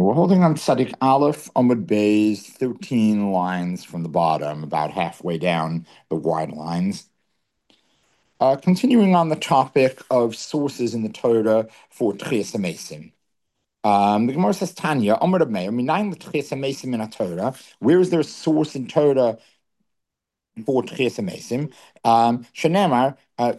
We're holding on Tzadik Aleph Amud Bay's 13 lines from the bottom, about halfway down the wide lines. Continuing on the topic of sources in the Torah for Tchias HaMesim. The Gemara says, Tanya, Amud Meir, Minayin l'Tchias HaMesim in a Torah. Where is there a source in Torah for Tchias HaMesim? Shenemar,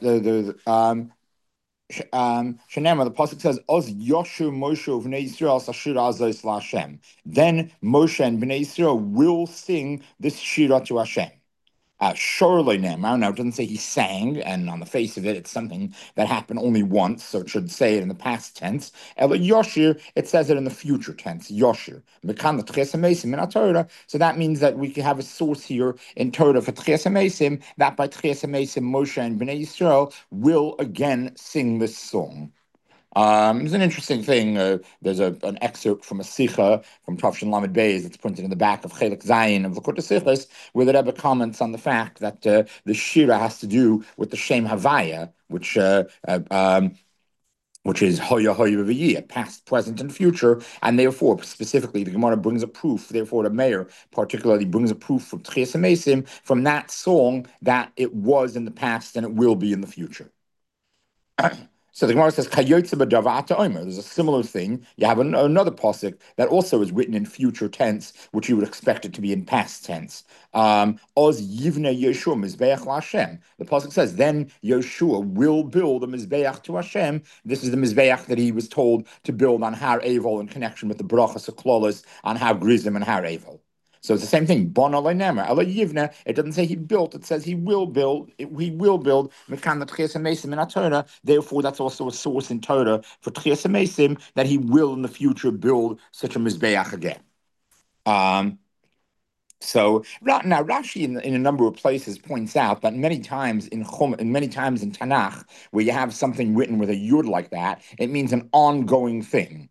Shanema, the pasuk says, "Oz Yoshu Moshe V'nei Yisrael Sashir Azos LaHashem." Then Moshe and Bnei Yisrael will sing this shira to Hashem. Surely Nemar. Now it doesn't say he sang, and on the face of it, it's something that happened only once, so it should say it in the past tense. Ela Yoshir, it says it in the future tense. Yoshir. Mekan l'Tchias HaMesim in Torah. So that means that we can have a source here in Torah for Tchias HaMesim, that by Tchias HaMesim, Moshe and Bnei Yisrael will again sing this song. It's an interesting thing. There's an excerpt from a Sikha from Tavshin Lamed Beis that's printed in the back of Chelik Zayin of Likkutei Sichos, where the Rebbe comments on the fact that the Shira has to do with the Shem Havaya, which is Hoya Hoya V'yiyah, past, present, and future, and therefore, specifically, the Gemara brings a proof, therefore the Mayor particularly brings a proof from Tchias HaMesim, from that song, that it was in the past and it will be in the future. So the Gemara says, "Kayotze b'davata omer." There's a similar thing. You have another pasuk that also is written in future tense, which you would expect it to be in past tense. Oz yivne Yeshua mizbeach laHashem. The pasuk says, "Then Yeshua will build a mizbeach to Hashem." This is the mizbeach that he was told to build on Har Evel in connection with the brachas haklolos on Har Grizim and Har Evel. So it's the same thing. Bona le'nemer, ala yivna. It doesn't say he built. It says he will build. He will build. Mekan l'Tchias HaMesim in Torah. Therefore, that's also a source in Torah for Tchias HaMesim that he will in the future build such a mizbeach again. So now Rashi in a number of places points out that many times in Tanakh, where you have something written with a yud like that, it means an ongoing thing.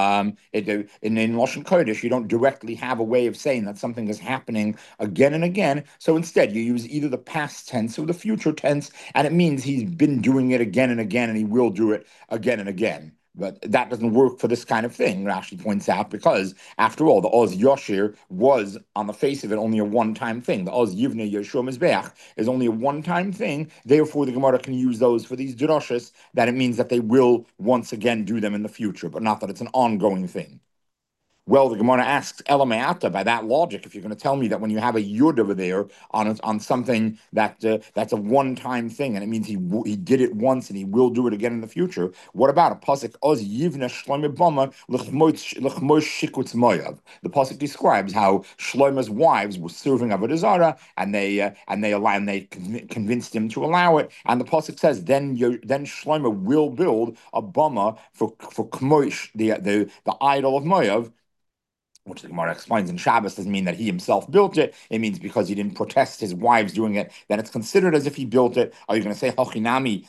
In Lashon Kodesh, you don't directly have a way of saying that something is happening again and again. So instead, you use either the past tense or the future tense, and it means he's been doing it again and again, and he will do it again and again. But that doesn't work for this kind of thing, Rashi points out, because after all, the Oz Yoshir was, on the face of it, only a one-time thing. The Oz Yivne Yeshua Mizbeach is only a one-time thing. Therefore, the Gemara can use those for these drushes, that it means that they will once again do them in the future, but not that it's an ongoing thing. Well, the Gemara asks, Elameata, by that logic, if you're going to tell me that when you have a yud over there on something that that's a one-time thing, and it means he did it once and he will do it again in the future, what about a pasuk oz yivna shloime bama l'chmosh shikutz moyav? The pasuk describes how Shloime's wives were serving Avodah Zarah, and they convinced him to allow it, and the pasuk says then Shloime will build a bama for kmosh, the idol of Moav, which the Gemara explains in Shabbos doesn't mean that he himself built it. It means because he didn't protest his wives doing it, then it's considered as if he built it. Are you going to say Hochinami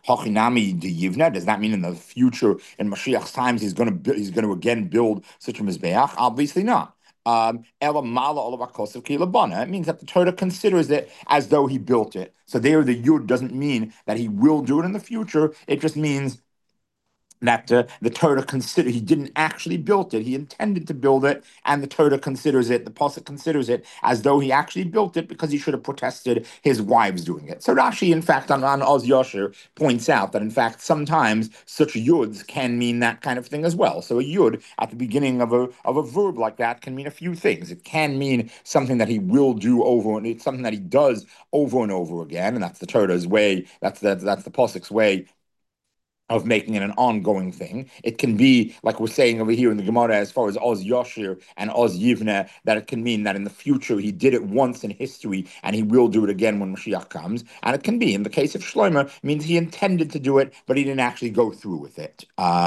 de Yivna? Does that mean in the future, in Mashiach's times, he's going to again build such a mizbeach? Obviously not. It means that the Torah considers it as though he built it. So there, the Yud doesn't mean that he will do it in the future. It just means that the Torah he didn't actually build it. He intended to build it, and the Torah considers it, the Pasuk considers it as though he actually built it because he should have protested his wives doing it. So Rashi, in fact, on Oz Yosher, points out that, in fact, sometimes such yuds can mean that kind of thing as well. So a yud at the beginning of a verb like that can mean a few things. It can mean something that he will do over, and it's something that he does over and over again, and that's the Torah's way, that's the Pasuk's way of making it an ongoing thing. It can be, like we're saying over here in the Gemara, as far as Oz Yoshir and Oz Yivne, that it can mean that in the future he did it once in history and he will do it again when Mashiach comes. And it can be, in the case of Shlomo, means he intended to do it, but he didn't actually go through with it.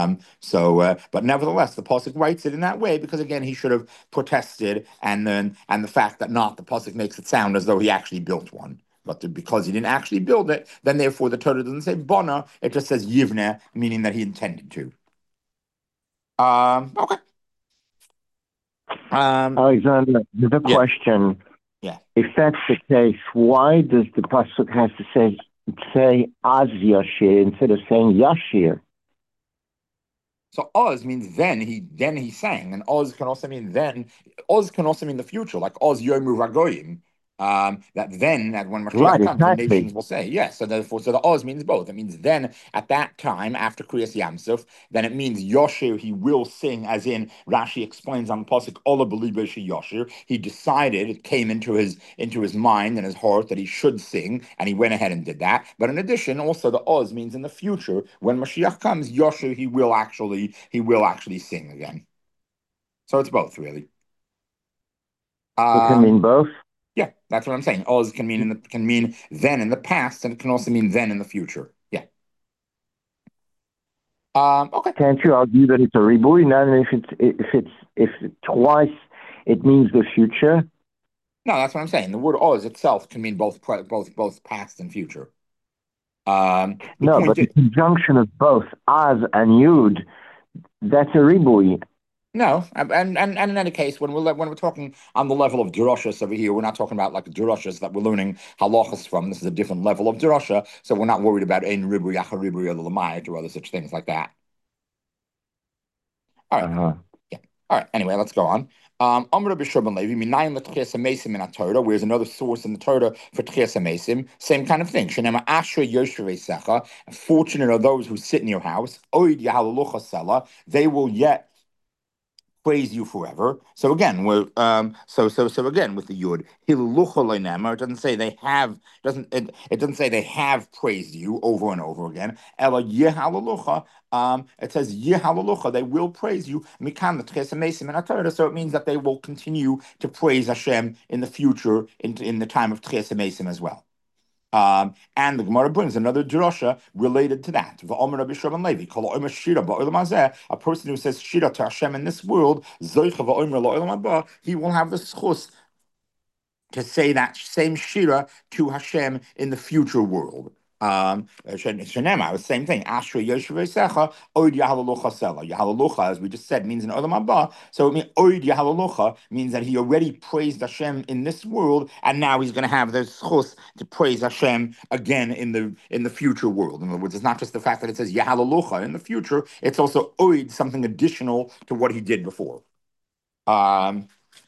But nevertheless, the Pasuk writes it in that way because, again, he should have protested, and the fact that not the Pasuk makes it sound as though he actually built one. But because he didn't actually build it, then therefore the Torah doesn't say bona, it just says yivne, meaning that he intended to. Okay. Alexander, the question. Yeah. If that's the case, why does the pasuk have to say Az Yashir instead of saying Yashir? So Oz means then he sang, and Oz can also mean then. Oz can also mean the future, like Oz Yomu Ragoyim. That when Mashiach Right, comes, the exactly. nations will say yes. So therefore, so the Oz means both. It means then at that time after Kriyas Yamsuf, then it means Yosher he will sing, as in Rashi explains on the pasuk Ola Belibeshi Yosher. He decided it came into his mind and his heart that he should sing, and he went ahead and did that. But in addition, also the Oz means in the future when Mashiach comes, Yosher he will actually sing again. So it's both really. It can Um, mean both. yeah, that's what I'm saying. Oz can mean then in the past, and it can also mean then in the future. Yeah. Okay. Can't you argue that it's a ribui? Now, if twice it means the future. No, that's what I'm saying. The word Oz itself can mean both past and future. The No, point but the is, conjunction of both Az and Yud, that's a ribui. no, and in any case, when we're talking on the level of drushes over here, we're not talking about like drushes that we're learning halachas from. This is a different level of drusha, so we're not worried about ein ribu yacha ribu or the lamayit or other such things like that. All right. Uh-huh. Yeah. All right. Anyway, let's go on. Amr B'Shurban Levi, Minayin L'Tchias HaMesim in a Torah, where's another source in the Torah for Tchias HaMesim, same kind of thing. Shenema Ashra Yosherei Secha, fortunate are those who sit in your house, Oid Yahalalucha Sela, they will yet praise you forever. So again, we're so again with the yud hilucha lo'nema. It doesn't say they have it doesn't say they have praised you over and over again. Ela yehalucha. It says yehalucha. They will praise you. Mikan the tches mesim in Torah. So it means that they will continue to praise Hashem in the future, in the time of tches mesim as well. And the Gemara brings another drasha related to that. V'omer Rabbi Shimon Levi, kol omer shira ba'olam hazeh, a person who says shira to Hashem in this world, zoicha v'omer la'olam haba, he will have the schus to say that same shira to Hashem in the future world. Shenema, the same thing. Ashra Yoshevesecha, Oid Yahalalucha Sela. Yahalalucha, as we just said, means an Olam Haba. So it means Oid Yahalalucha means that he already praised Hashem in this world, and now he's going to have the schus to praise Hashem again in the future world. In other words, it's not just the fact that it says Yahalalucha in the future; it's also Oid, something additional to what he did before. Um,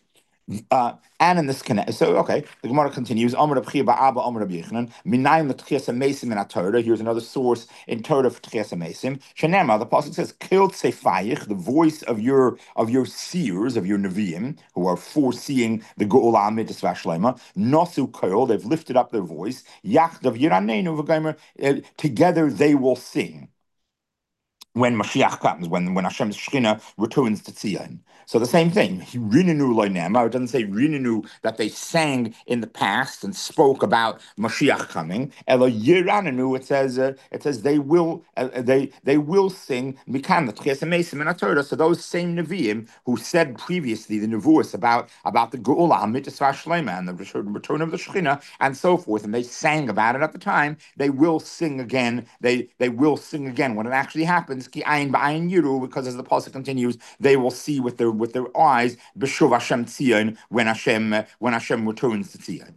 and in this connect, so okay, the Gemara continues. Amar Reb Chia Ba'aba Amar Reb Yechanan Minayim L'Tchias HaMesim in Torah. Here's another source in Torah for Tchias HaMesim. Shenema, the pasuk says, "Kil Tzefayich," the voice of your seers, of your neviim, who are foreseeing the Geula Amitis Vashlema. Nosu Kol, they've lifted up their voice. Yachdav Yiranenu V'Gomer, together they will sing when Mashiach comes, when Hashem's Shechina returns to Tzion. So the same thing. Rinenu lo'nema. It doesn't say rinenu that they sang in the past and spoke about Mashiach coming. Elo yiranenu. It says they will sing mikan the Tchias HaMesim in Torah. So those same neviim who said previously the nevuos about the Geula Mitzvah Shlema and the return of the Shechina and so forth, and they sang about it at the time. They will sing again. They will sing again when it actually happens. Ki ayin ba'ayin yiru, because as the pasuk continues, they will see with their eyes b'shuv Hashem Tzion when Hashem returns to Tzion.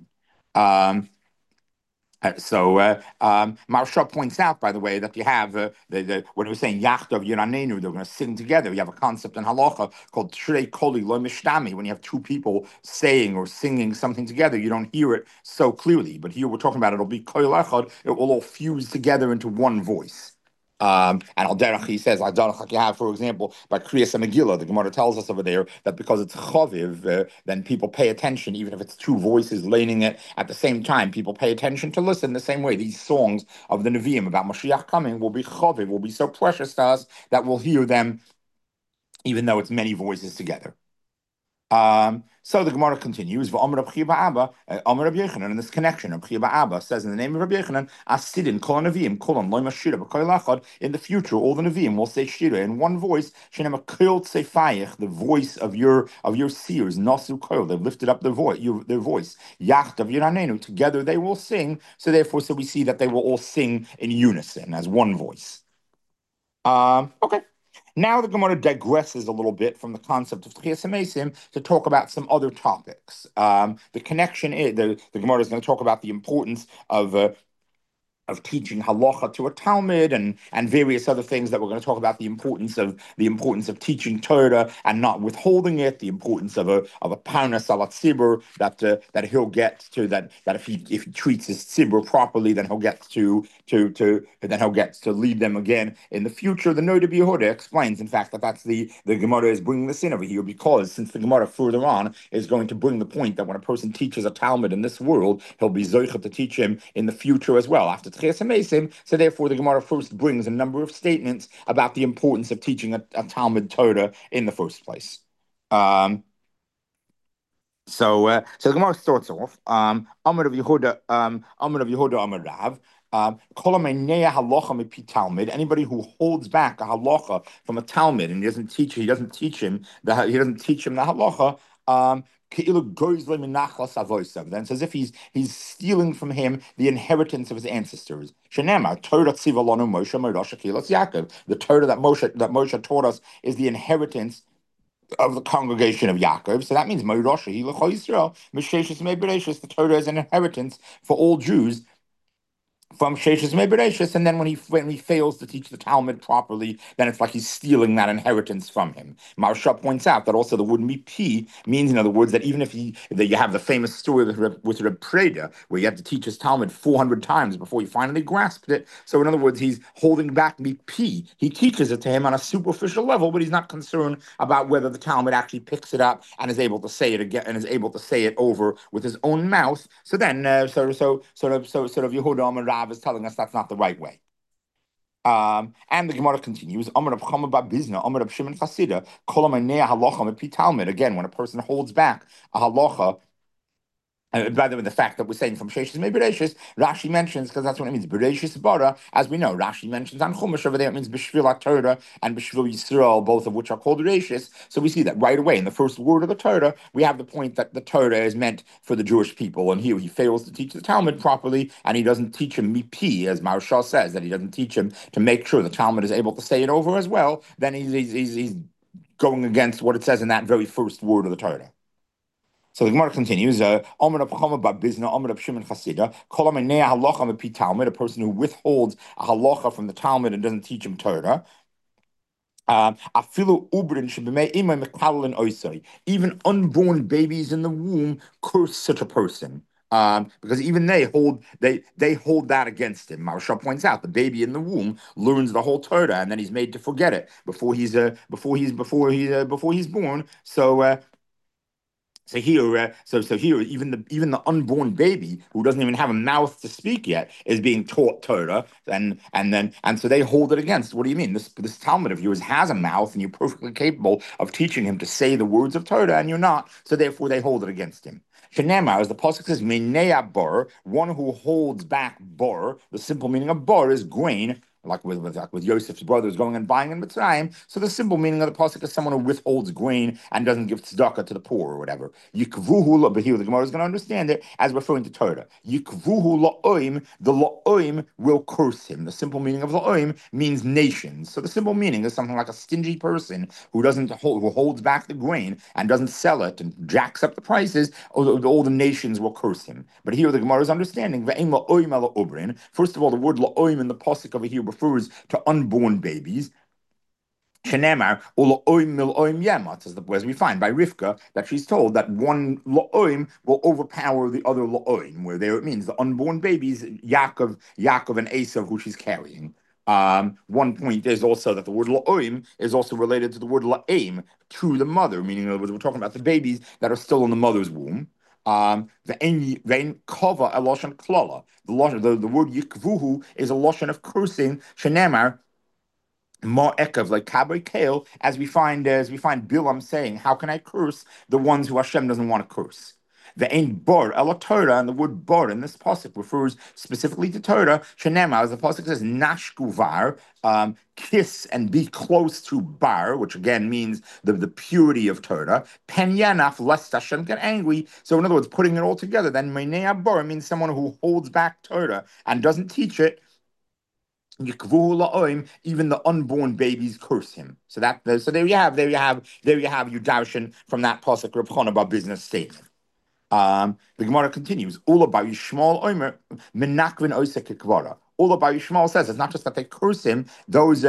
Maharsha points out, by the way, that you have when we're saying Yachdav Yiranenu, they're going to sing together. You have a concept in halacha called Shrei Koli Lo Mishtami. When you have two people saying or singing something together, you don't hear it so clearly. But here we're talking about it'll be Kol Echad. It will all fuse together into one voice. And Al Derech, he says, Al Derech, like you have, for example, by Kriyas Megillah, the Gemara tells us over there that because it's Chaviv, then people pay attention, even if it's two voices laning it at the same time. People pay attention to listen the same way. These songs of the Nevi'im about Mashiach coming will be Chaviv, will be so precious to us that we'll hear them even though it's many voices together. So the Gemara continues, V'Omer Reb Chia Ba'aba, Omer Reb Yechanan, in this connection, Reb Chia Ba'aba says in the name of Reb Yechanan, Asidin Kol Neviim, Kolon Loima Shira B'Kol Lachad. In the future, all the Neviim will say Shira in one voice. Shenema Kol Tzefayich, the voice of your seers, Nasu Kol. They've lifted up their voice. Yachdav Yiranenu. Together they will sing. So therefore, we see that they will all sing in unison as one voice. Okay. Now the Gemara digresses a little bit from the concept of Tchias HaMesim to talk about some other topics. The connection is the Gemara is going to talk about the importance of of teaching halacha to a Talmud and various other things that we're going to talk about, the importance of teaching Torah and not withholding it, the importance of a parnas ala tzibur that he'll get to, that if he treats his tzibur properly, then he'll get to lead them again in the future. The Noda B'Yehuda explains, in fact, that's the Gemara is bringing this in over here, because since the Gemara further on is going to bring the point that when a person teaches a Talmud in this world, he'll be zoicha to teach him in the future as well after Tchias HaMesim. So therefore, the Gemara first brings a number of statements about the importance of teaching a Talmud Torah in the first place. So the Gemara starts off. Amar of Yehuda, Amar Rav. Anybody who holds back a halacha from a Talmud and he doesn't teach him the halacha. Then it's as if he's stealing from him the inheritance of his ancestors. The Torah that Moshe taught us is the inheritance of the congregation of Yaakov. So that means the Torah is an inheritance for all Jews from Sheshes Mebereshis, and then when he fails to teach the Talmud properly, then it's like he's stealing that inheritance from him. Maharsha points out that also the word mipi means, in other words, that even if you have the famous story with Reb Preda, where you have to teach his Talmud 400 times before you finally grasped it. So in other words, he's holding back mipi. He teaches it to him on a superficial level, but he's not concerned about whether the Talmud actually picks it up and is able to say it again and is able to say it over with his own mouth. So then, sort of Yehuda Amar Rav is telling us that's not the right way. And the Gemara continues, Amar Rab Chama bar Bizna, Amar Rab Shimon Chasida, Kol Amanei Halacha Mepi Talmud. Again, when a person holds back a halacha, by the way, the fact that we're saying from Sheshes May Bereshis, Rashi mentions, because that's what it means, Bereshis Bara, as we know, Rashi mentions on Chumash over there, it means B'Shvil Torah and B'Shvil Yisrael, both of which are called Bereshis. So we see that right away in the first word of the Torah, we have the point that the Torah is meant for the Jewish people, and here he fails to teach the Talmud properly, and he doesn't teach him mipi, as Maharsha says, that he doesn't teach him to make sure the Talmud is able to say it over as well. Then he's going against what it says in that very first word of the Torah. So the Gemara continues, a person who withholds a halacha from the Talmud and doesn't teach him Torah. Even unborn babies in the womb curse such a person. Because even they hold that against him. Maharsha points out the baby in the womb learns the whole Torah and then he's made to forget it before he's born. So here, even the unborn baby who doesn't even have a mouth to speak yet is being taught Torah, and so they hold it against. What do you mean? This Talmud of yours has a mouth, and you're perfectly capable of teaching him to say the words of Torah, and you're not. So therefore, they hold it against him. Shenema, as the pasuk says, "Meinei bar," one who holds back bar. The simple meaning of bar is grain. Like with Yosef's brothers going and buying in Mitzrayim. So the simple meaning of the pasuk is someone who withholds grain and doesn't give tzedakah to the poor or whatever. Yikvuhu, but here the Gemara is going to understand it as referring to Torah. Yikvuhu la'oim, the la'oim will curse him. The simple meaning of la'oim means nations. So the simple meaning is something like a stingy person who holds back the grain and doesn't sell it and jacks up the prices. All the nations will curse him. But here the Gemara is understanding. First of all, the word la'oim in the pasuk over here refers to unborn babies. Shenemar, as we find by Rivka, that she's told that one la'oim will overpower the other la'oim, where there it means the unborn babies, Yaakov and Esav, who she's carrying. One point is also that the word la'oim is also related to the word la'aim, to the mother, meaning we're talking about the babies that are still in the mother's womb. The kava a lashon klala. The word yikvuhu is a lashon of cursing. Shenemar more ekav like kabri kale, as we find Bilam saying, "How can I curse the ones who Hashem doesn't want to curse?" The ain bar ela Torah, and the word bar in this pasuk refers specifically to Torah. Shenema, as the pasuk says, nashkuvar, kiss and be close to bar, which again means the purity of Torah. Pen yanaf, lest Hashem get angry. So in other words, putting it all together, then meinei bar means someone who holds back Torah and doesn't teach it. Even the unborn babies curse him. So there you have your darshan from that pasuk Reb Chana bar business statement. The Gemara continues. Ula bar Yishmael Omer menakvin oisek kikvara. All the Yishmael says it's not just that they curse him; those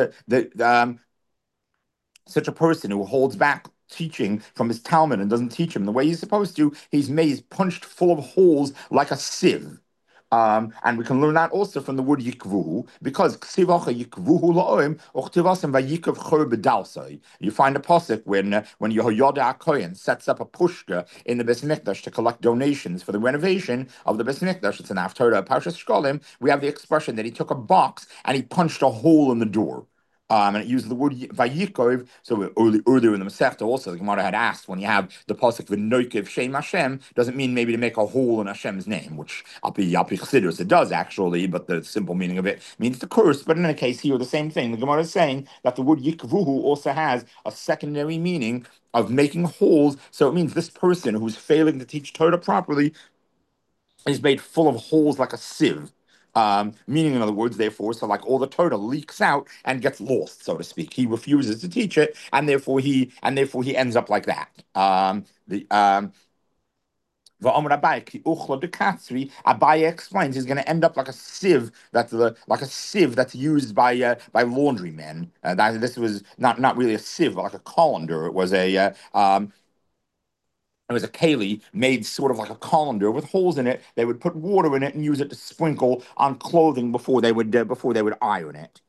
such a person who holds back teaching from his Talmud and doesn't teach him the way he's supposed to, he's punched full of holes like a sieve. And we can learn that also from the word yikvuhu, because ksivacha yikvuhu la'oim, uchtivasim vayikav chor bedalsai. You find a pasuk when Yehoyada HaKohen sets up a pushka in the Beis Mikdash to collect donations for the renovation of the Beis Mikdash. It's an Haftarah, Parshas Shkolim. We have the expression that he took a box and he punched a hole in the door. And it uses the word vayikov. So earlier in the Masechta, also the Gemara had asked, when you have the pasuk v'noikev Shem Hashem, doesn't mean maybe to make a hole in Hashem's name, which Alpi Chassidus it does actually, but the simple meaning of it means to curse. But in any case, here the same thing. The Gemara is saying that the word yikvuhu also has a secondary meaning of making holes. So it means this person who's failing to teach Torah properly is made full of holes like a sieve. Meaning, in other words, therefore, so like all the Torah leaks out and gets lost, so to speak. He refuses to teach it, and therefore he ends up like that. Abaye explains he's going to end up like a sieve that's used by laundrymen. That this was not really a sieve, but like a colander. It was a keli made sort of like a colander with holes in it. They would put water in it and use it to sprinkle on clothing before they would iron it.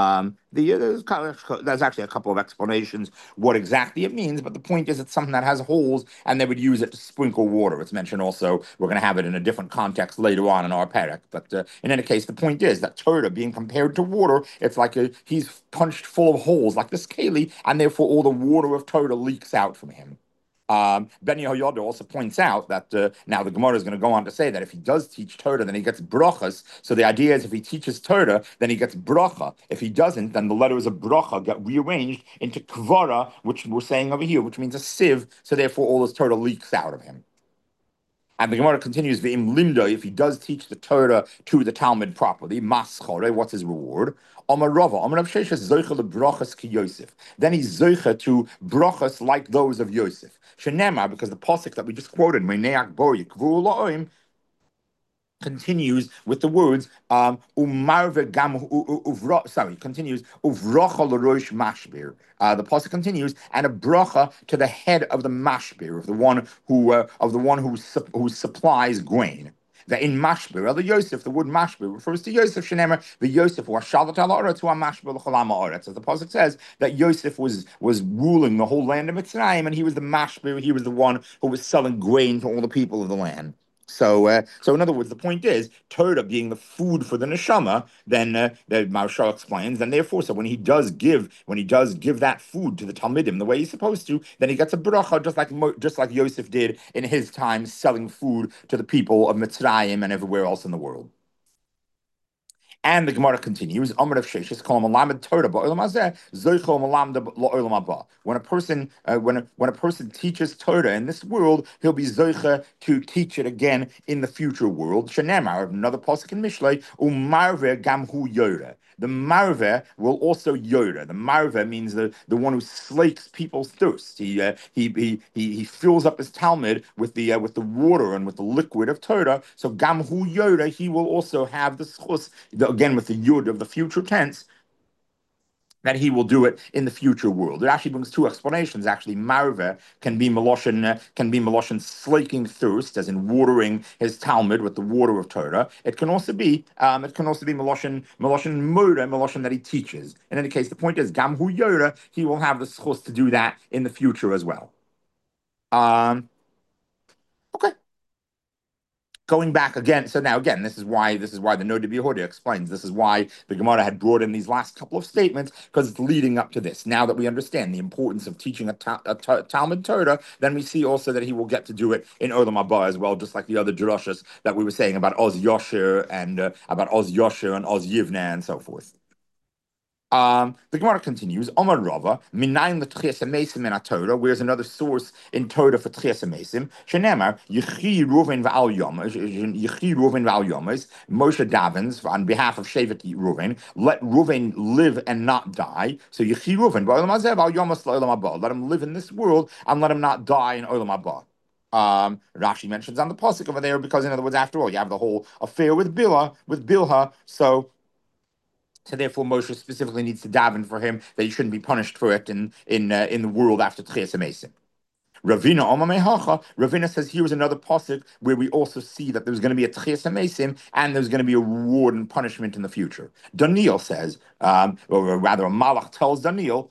There's actually a couple of explanations what exactly it means, but the point is it's something that has holes, and they would use it to sprinkle water. It's mentioned also. We're going to have it in a different context later on in our parak. But in any case, the point is that Torah being compared to water, it's like he's punched full of holes like this keli, and therefore all the water of Torah leaks out from him. Ben Yehoyada also points out that now the Gemara is going to go on to say that if he does teach Torah, then he gets brachas. So the idea is if he teaches Torah, then he gets bracha. If he doesn't, then the letters of bracha get rearranged into kvara, which we're saying over here, which means a sieve. So therefore, all this Torah leaks out of him. And the Gemara continues, V'im limda, if he does teach the Torah to the Talmud properly, maschore, what's his reward? Omar Rava, Omar Rav Sheshes, zoicha lebrachas ki Yosef. Then he's zoicha to brachas like those of Yosef. Shenema, because the pasuk that we just quoted, Meineach bo yikvu la'oim, continues with the words umarve gam uvra. Sorry, continues uvracha l'rosh mashbir. The pasuk continues, and a bracha to the head of the mashbir, of the one who supplies grain. That in mashbir, the Yosef, the word mashbir refers to Yosef. Shenemer the Yosef was shalat al to a mashbir l'chalam haaretz. As the pasuk says that Yosef was ruling the whole land of Mitzrayim, and he was the mashbir. He was the one who was selling grain to all the people of the land. So in other words, the point is Torah being the food for the neshama. Then the Maharshal explains. Then therefore, so when he does give that food to the Talmidim the way he's supposed to, then he gets a bracha just like Yosef did in his time, selling food to the people of Mitzrayim and everywhere else in the world. And the Gemara continues, Amar of Sheshes, Kol Malamed Torah ba'olam hazeh, Zoicho Malamda la'olam haba. When a person teaches Torah in this world, he'll be zoicha to teach it again in the future world. Shenemar, another pasuk in Mishlei, Umarve gamhu yore. The marve will also yoda. The marve means the one who slakes people's thirst. He fills up his Talmud with the water and with the liquid of Torah. So gamhu yoda, he will also have the schus, again with the yud of the future tense, that he will do it in the future world. It actually brings two explanations. Actually, marve can be Meloshin slaking thirst, as in watering his Talmud with the water of Torah. It can also be Meloshin Mura, Meloshin that he teaches. In any case, the point is Gamhu Yora, he will have the schus to do that in the future as well. Okay. Going back again, so now again, this is why the Noda B'Yehuda explains. This is why the Gemara had brought in these last couple of statements, because it's leading up to this. Now that we understand the importance of teaching a Talmud Torah, then we see also that he will get to do it in Olam Haba as well, just like the other drushes that we were saying about Oz Yosher and Oz Yivna and so forth. The Gemara continues, Omar Rava, Minayin l'tchias hamesim in Torah, where's another source in Torah for tchias hamesim, Shenemar, Yechi Ruven v'al Yomas, Moshe davens on behalf of Shevet Ruven, let Ruven live and not die. So Yechi Ruven, v'al Yomas l'olam haba, let him live in this world and let him not die in olam haba. Rashi mentions on the pasuk over there because, in other words, after all, you have the whole affair with Bilha, so So therefore, Moshe specifically needs to daven for him that he shouldn't be punished for it in the world after Tchias Mesim. Ravina Omamehacha, Ravina says here is another pasuk where we also see that there's going to be a Tchias Mesim and there's going to be a reward and punishment in the future. Daniel says, or rather, a Malach tells Daniel,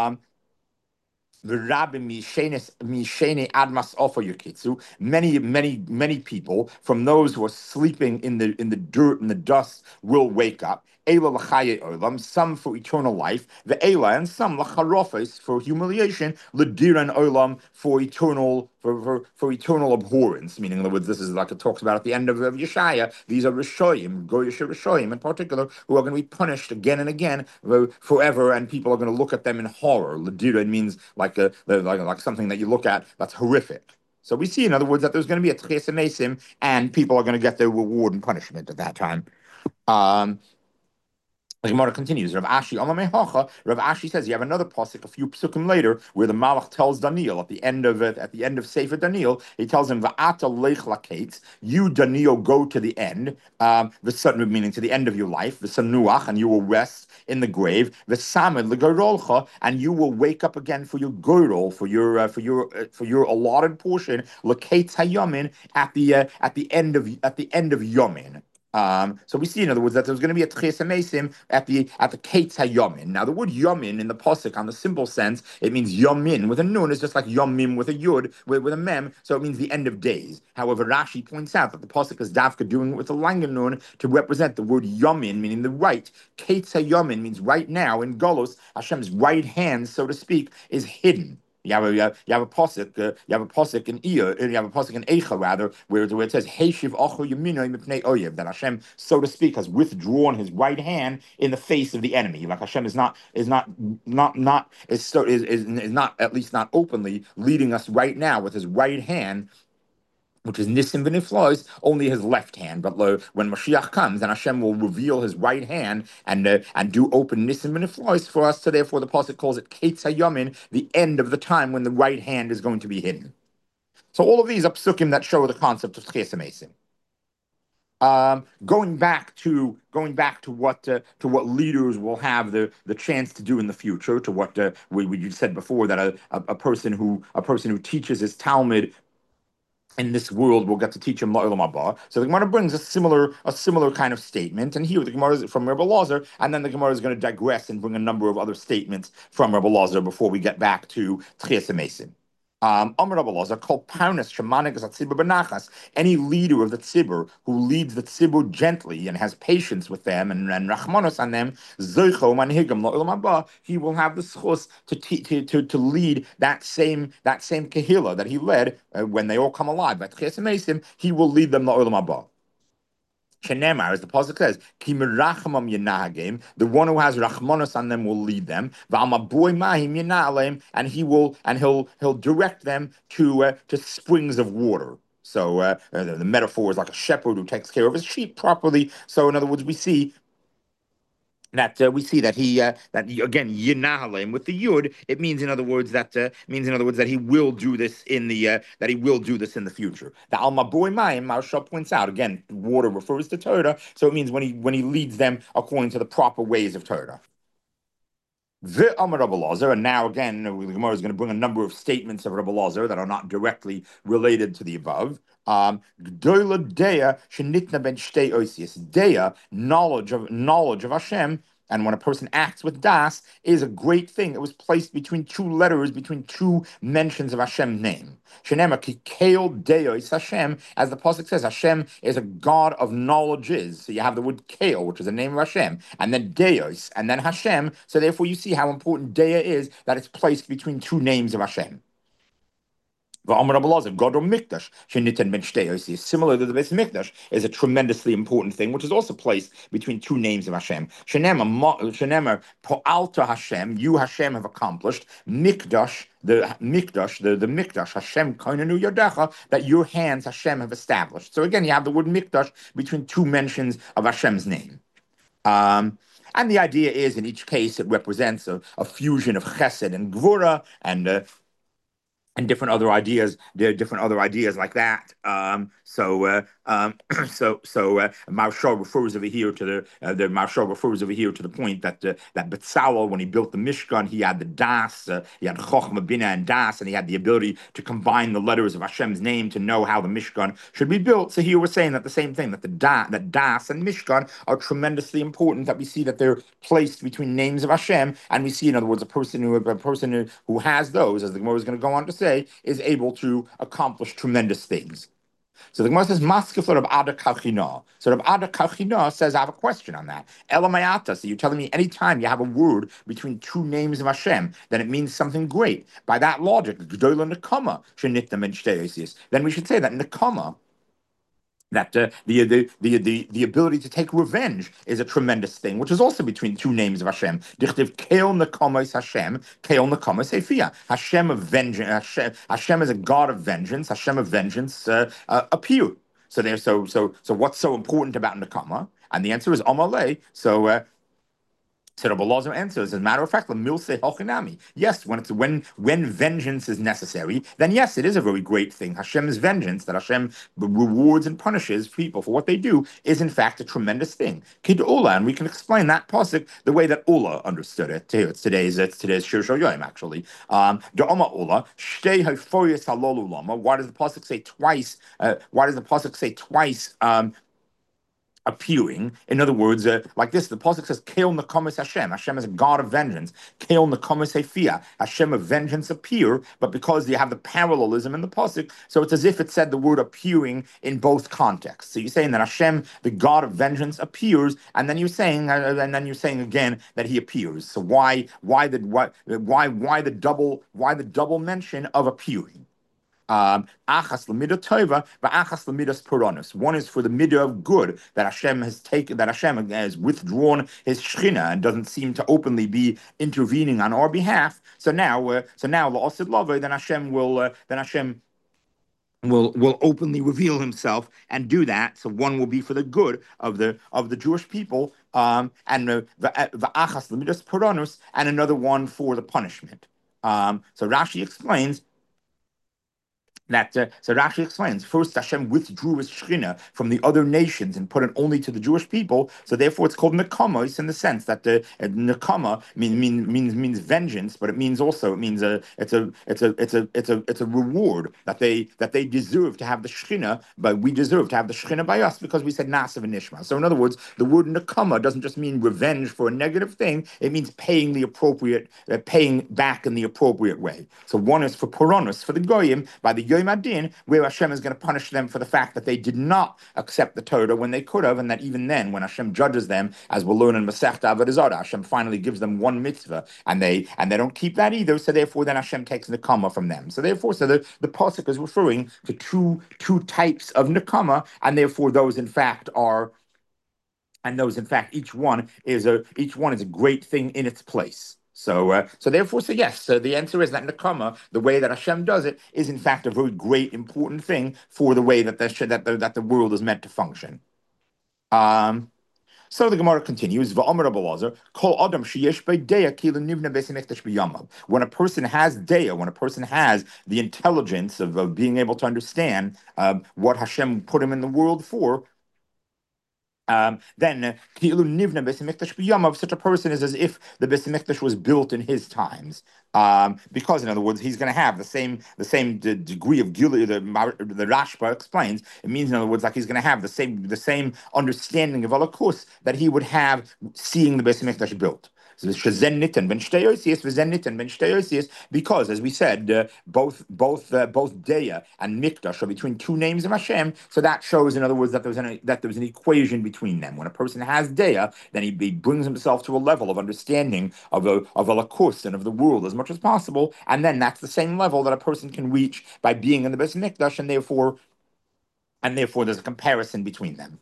many people from those who are sleeping in the dirt and the dust will wake up. Some for eternal life, the Ela, and some lacharofes for humiliation, lediran olam for eternal abhorrence. Meaning, in other words, this is like it talks about at the end of Yeshaya. These are Rishoyim, Goyish Rishoyim in particular, who are going to be punished again and again forever, and people are going to look at them in horror. Lediran means like something that you look at that's horrific. So we see, in other words, that there's going to be a Tchias Mesim, and people are going to get their reward and punishment at that time. The Gemara continues. Rav Ashi says you have another pasuk a few psukim later where the Malach tells Daniel at the end of it, at the end of Sefer Daniel, he tells him Va'ata lech lakates, you Daniel go to the end, the sun meaning to the end of your life, the sanuach, and you will rest in the grave, the samid legarolcha, and you will wake up again for your girdle, for your allotted portion, lakates hayamin at the end of Yomin. So we see, in other words, that there's going to be a Tchias Mesim at the Kates HaYomin. Now, the word Yomin in the pasuk, on the simple sense, it means Yomin with a nun is just like Yomim with a yud with a mem, so it means the end of days. However, Rashi points out that the pasuk is Davka doing it with a langan nun to represent the word Yomin, meaning the right. Kates HaYomin means right now in Golos, Hashem's right hand, so to speak, is hidden. You have a pasuk. You have a pasuk in you have a pasuk in Eicha rather, where it says Heishiv Achu Yaminoi Mipnei Oyev, that Hashem, so to speak, has withdrawn His right hand in the face of the enemy. Like Hashem is not at least not openly leading us right now with His right hand, which is Nisim v'Niflos, only his left hand. But when Mashiach comes, then Hashem will reveal his right hand and do open Nisim v'Niflos for us. So therefore, the pasuk calls it Kates HaYomin, the end of the time when the right hand is going to be hidden. So all of these are psukim that show the concept of Tchias Mesim. Going back to what leaders will have the chance to do in the future, to what we said before, that a person who teaches his Talmud in this world will get to teach him La'olam Haba. So the Gemara brings a similar kind of statement, and here the Gemara is from Rebbe Lazar, and then the Gemara is going to digress and bring a number of other statements from Rebbe Lazar before we get back to Tchias Mesim. Amar Rebbe Lazar called Parnas Shemanik Zatzibur Benachas. Any leader of the tzibur who leads the tzibur gently and has patience with them and rachmanos on them, Zoicho Manhigam La'olam Haba, he will have the schus to lead that same kahila that he led when they all come alive. But Tchias Mesim, he will lead them La'olam Haba. Shenemar, as the pasuk says, Ki merachamam yenahagim, the one who has rachmanos on them will lead them. V'amaboy mahim yena'aleim, and he'll direct them to springs of water. So the metaphor is like a shepherd who takes care of his sheep properly. So in other words, we see that again Yinahalim with the yud. It means in other words that he will do this in the future. The Alma Boy Mayim Marsha points out again, water refers to Torah, so it means when he leads them according to the proper ways of Torah. The Amar Rebbe Lazar, and now again, the Gemara is going to bring a number of statements of Rebbe Lazar that are not directly related to the above. Gdola Deya Shenitna ben Shtei Oisius. Deya, knowledge of Hashem, and when a person acts with das, is a great thing. It was placed between two letters, between two mentions of Hashem's name. Shenema kikeil deos Hashem, as the pasuk says, Hashem is a God of knowledges. So you have the word keil, which is the name of Hashem, and then deos, and then Hashem. So therefore, you see how important deya is, that it's placed between two names of Hashem. Similar to the Beis Mikdash is a tremendously important thing, which is also placed between two names of Hashem. Shenemar Po'alta Hashem, you Hashem have accomplished Mikdash, the Mikdash Hashem Kainanu Yodecha, that your hands Hashem have established. So again, you have the word Mikdash between two mentions of Hashem's name. And the idea is, in each case, it represents a fusion of Chesed and Gvura, and and different other ideas. There are different other ideas like that. Marshall refers over here to the Marshall refers over here to the point that that Betzalel, when he built the Mishkan, he had the Das, he had Chochmah, Bina, and Das, and he had the ability to combine the letters of Hashem's name to know how the Mishkan should be built. So here we're saying that the same thing, that that Das and Mishkan are tremendously important. That we see that they're placed between names of Hashem, and we see, in other words, a person who has those, as the Gemara is going to go on to say, is able to accomplish tremendous things. So the Gemara says, Maskef Rab Ada Kachina. So Rab Ada Kachina says, I have a question on that. Elamayata. So you're telling me anytime you have a word between two names of Hashem, then it means something great. By that logic, Gdoila Nekama, Shenitna and then we should say that Nekama, that the ability to take revenge is a tremendous thing, which is also between two names of Hashem. Dichtiv Keil Nekamas Hashem, Keil Nekamas Efia. Hashem of vengeance. Hashem is a God of vengeance. Hashem of vengeance appear. So what's so important about Nekama? And the answer is Amalei. So Rabbi Lazar answers, as a matter of fact, yes, when vengeance is necessary, then yes, it is a very great thing. Hashem's vengeance, that Hashem rewards and punishes people for what they do, is in fact a tremendous thing. Kid Ula, and we can explain that pasuk the way that Ula understood it. It's today's Shir Shal Yoim, actually. Da'oma Ula, Shtei Haforius Halolu Lama. Why does the pasuk say twice? Why does the pasuk say twice? Appearing, in other words, like this, the pasuk says, "Keil nekamis Hashem." Hashem is a God of vengeance. Keil nekamis Hefia. Hashem of vengeance appear, but because you have the parallelism in the pasuk, so it's as if it said the word appearing in both contexts. So you're saying that Hashem, the God of vengeance, appears, and then you're saying again that He appears. So why the double mention of appearing? Achas l'midah tova, v'achas l'midas puranus. One is for the midah of good that Hashem has taken, that Hashem has withdrawn His shechina and doesn't seem to openly be intervening on our behalf. So now la'asid lavoi, then Hashem will openly reveal Himself and do that. So one will be for the good of the Jewish people, and v'achas l'midas puranus, and another one for the punishment. So Rashi explains. So Rashi explains, first Hashem withdrew His Shechina from the other nations and put it only to the Jewish people. So therefore, it's called Nekama, in the sense that the Nekama means vengeance, but it means it's a reward that they deserve to have the Shechina, but we deserve to have the Shechina by us because we said Nasav and Nishma. So in other words, the word Nekama doesn't just mean revenge for a negative thing; it means paying back in the appropriate way. So one is for Puranus, for the Goyim, by the Yom Adin, where Hashem is going to punish them for the fact that they did not accept the Torah when they could have, and that even then, when Hashem judges them, as we'll learn in Masechta Avodah Zarah, Hashem finally gives them one mitzvah, and they don't keep that either. So therefore, then Hashem takes Nekama from them. So therefore, the pasuk is referring to two types of Nekama, and therefore those in fact each one is a great thing in its place. So therefore, yes. So the answer is that Nekama, the way that Hashem does it, is in fact a very great, important thing for the way that the world is meant to function. So the Gemara continues, V'omer Rabbi Lazar, Kol Adam sheyesh bei deya kilu nivna beis hamikdash b'yamav. When a person has deya, when a person has the intelligence of being able to understand what Hashem put him in the world for, then Ki'ilu Nivna Beis Hamikdash B'Yamav, such a person is as if the Beis Hamikdash was built in his times. Because in other words, he's going to have the same degree of gilui. The Rashba explains it means, in other words, like he's going to have the same understanding of Alakus that he would have seeing the Beis Hamikdash built. Because, as we said, both Deya and Mikdash are between two names of Hashem, so that shows, in other words, that there was an equation between them. When a person has Deya, then he brings himself to a level of understanding of a lakus and of the world as much as possible, and then that's the same level that a person can reach by being in the Beis Mikdash, and therefore there's a comparison between them.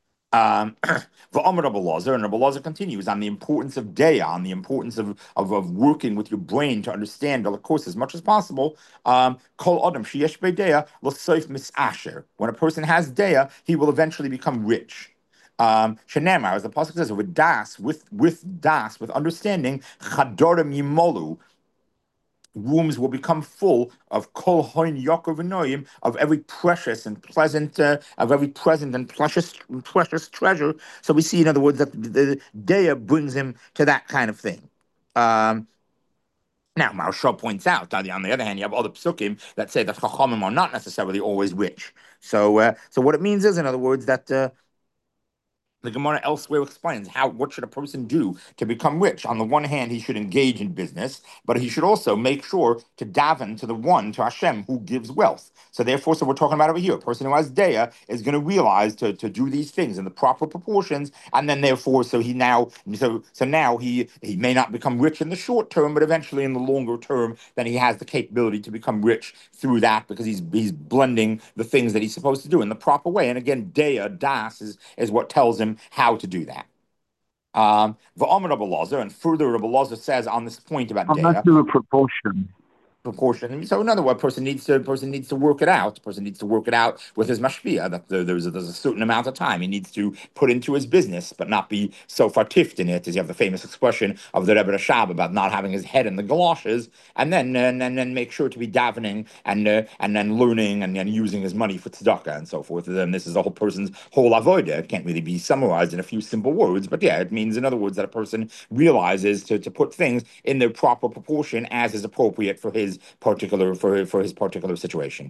Rabbi Lazar continues on the importance of Deya, on the importance of working with your brain to understand the course as much as possible. Kol Adam sheyesh bei Deya l'soif misasher. When a person has Deya, he will eventually become rich. Shenemar, as the pasuk says, with understanding, chadorim yimolu. rooms will become full of kol hoin Yaakov Noyim, of every precious and pleasant, of every present and precious treasure. So we see, in other words, that the Dea brings him to that kind of thing. Um, Now, Maharsha points out, on the other hand, you have other psukim that say that chachamim are not necessarily always rich. So what it means is, in other words, that the Gemara elsewhere explains what should a person do to become rich. On the one hand, he should engage in business, but he should also make sure to daven to the one, to Hashem, who gives wealth. So therefore, so we're talking about over here, a person who has Deya is going to realize to do these things in the proper proportions, and then therefore, so now he may not become rich in the short term, but eventually in the longer term, then he has the capability to become rich through that because he's blending the things that he's supposed to do in the proper way. And again, Deya, Das, is what tells him how to do that. V'omer Rabbi Lazar, and further Rabbi Lazar says on this point about How much Deya, of a proportion? proportion. So in other words, person needs to work it out. Person needs to work it out with his mashpia. That there's a certain amount of time he needs to put into his business, but not be so far tiffed in it. As you have the famous expression of the Rebbe Rashab about not having his head in the galoshes, and then make sure to be davening and then learning and then using his money for tzedakah and so forth. And then this is the whole person's whole avodah. It can't really be summarized in a few simple words, but yeah, it means in other words that a person realizes to put things in their proper proportion as is appropriate for his particular situation.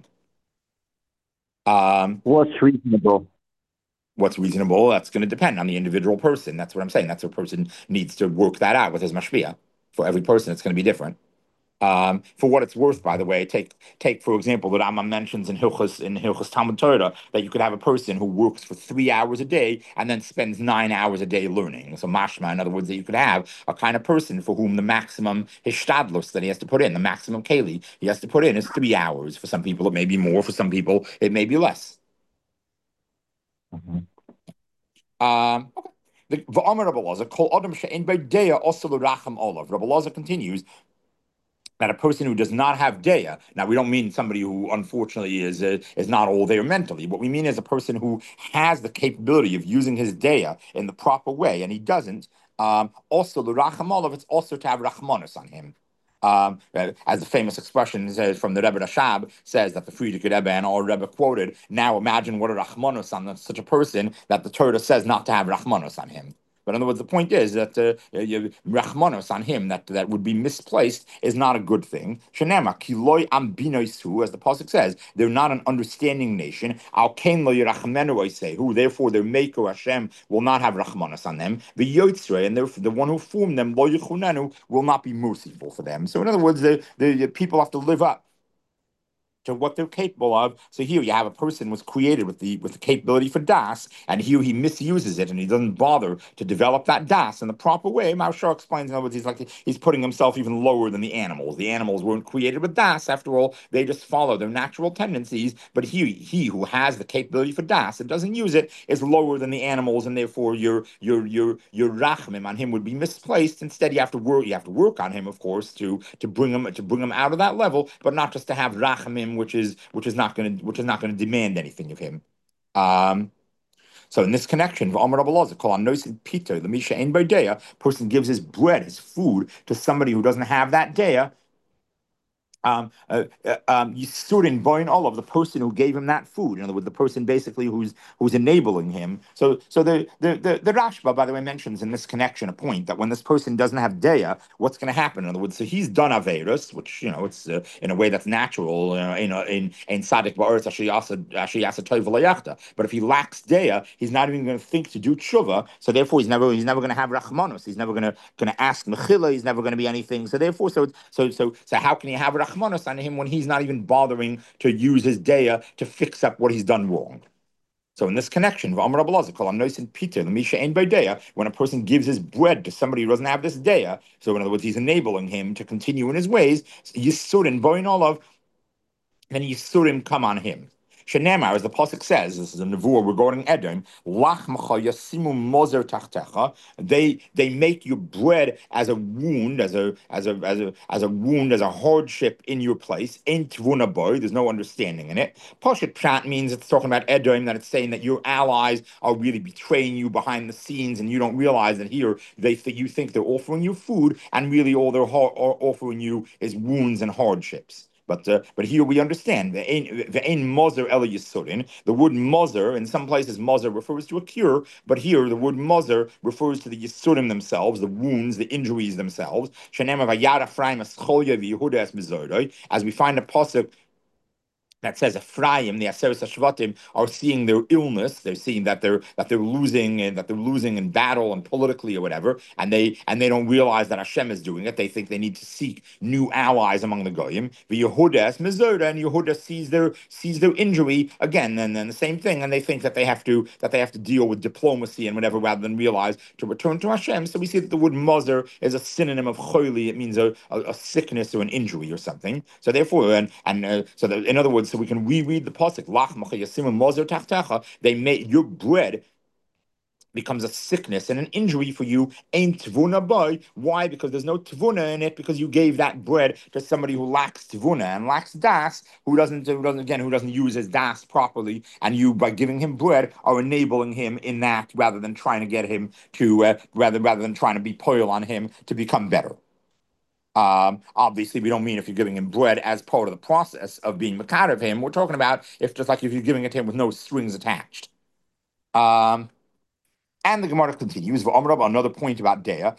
What's reasonable? What's reasonable? That's going to depend on the individual person. That's what I'm saying. That's a person needs to work that out with his mashpia. For every person, it's going to be different. For what it's worth, by the way, take for example that Rambam mentions in Hilchos Talmud Torah that you could have a person who works for 3 hours a day and then spends 9 hours a day learning. So mashma, in other words, that you could have a kind of person for whom the maximum hishtadlus that he has to put in, the maximum keli he has to put in is 3 hours. For some people, it may be more. For some people, it may be less. Mhm. Okay. The V'amar Rabbi Lazar, Kol Adam she'en b'deya also l'racham olav. Rabbi Lazar continues that a person who does not have Deya, now we don't mean somebody who unfortunately is not all there mentally. What we mean is a person who has the capability of using his Deya in the proper way, and he doesn't. Also, the Rachamolov, it's also to have Rachmanis on him. As the famous expression says from the Rebbe Rashab says that the Frierdiker Rebbe and our Rebbe quoted, now imagine what a Rachmanos on such a person that the Torah says not to have Rachmanos on him. But in other words, the point is that rachmanos on him that would be misplaced is not a good thing. Shenema kiloi ambinoisu, as the pasuk says, they're not an understanding nation. Al ken lo yirachmenu, I say, who therefore their maker Hashem will not have rachmanos on them. The yotzrei, and therefore the one who formed them lo yichunenu will not be merciful for them. So in other words, the people have to live up to what they're capable of. So here you have a person was created with the capability for das, and here he misuses it and he doesn't bother to develop that das in the proper way. Maushar explains, in other words, he's putting himself even lower than the animals. The animals weren't created with das. After all, they just follow their natural tendencies. But he who has the capability for das and doesn't use it is lower than the animals, and therefore your rachmim on him would be misplaced. Instead, you have to work on him, of course, to bring him out of that level, but not just to have rachmim which is not going to demand anything of him. So in this connection, person gives his bread, his food, to somebody who doesn't have that daya. Yisurin Boin Olav, the person who gave him that food. In other words, the person basically who's enabling him. So the Rashba, by the way, mentions in this connection a point that when this person doesn't have Deya, what's going to happen? In other words, so he's done Averus, which it's in a way that's natural in Sadik Ba'aretz Ashiyasa Toiv. But if he lacks Deya, he's not even going to think to do tshuva. So therefore, he's never going to have Rachmanos. He's never going to ask Mechila. He's never going to be anything. So therefore, so how can he have Rachmanos on him when he's not even bothering to use his Deya to fix up what he's done wrong? So in this connection, when a person gives his bread to somebody who doesn't have this Deya, so in other words, he's enabling him to continue in his ways, Yisurin Boin Olav, then Yisurim come on him. Shenemar, as the pasuk says, this is a nevuah regarding Edom. Lach yasimu mozer tachtecha. They make your bread as a wound, as a wound, as a hardship in your place. Ain't tvuna boy. There's no understanding in it. Pashat pshat means it's talking about Edom, that it's saying that your allies are really betraying you behind the scenes, and you don't realize that here you think they're offering you food, and really all they're offering you is wounds and hardships. But here we understand the ein mozer ela yisurin. The word mozer, in some places mozer refers to a cure, but here the word mozer refers to the yisurim themselves, the wounds, the injuries themselves. Shenema vayad Ephraim escholya v'Yehuda es mizodoi. As we find a pasuk that says Ephraim, the Aseret Shvatim, are seeing their illness. They're seeing that they're losing, and that they're losing in battle and politically or whatever, and they don't realize that Hashem is doing it. They think they need to seek new allies among the goyim. The Yehuda is Mizoda, and Yehuda sees their injury again, and then the same thing, and they think that they have to deal with diplomacy and whatever, rather than realize to return to Hashem. So we see that the word Mazer is a synonym of Choili. It means a sickness or an injury or something. So therefore, in other words, so we can reread the pasuk. Lach machayasim mozer tachtecha. They make your bread becomes a sickness and an injury for you. Ain't tvuna boy. Why? Because there's no tvuna in it, because you gave that bread to somebody who lacks tvuna and lacks das, who doesn't use his das properly, and you, by giving him bread, are enabling him in that, rather than trying to get him to rather than trying to be poil on him to become better. Obviously, we don't mean if you're giving him bread as part of the process of being makar of him. We're talking about if you're giving it to him with no strings attached. And the Gemara continues, another point about Deya.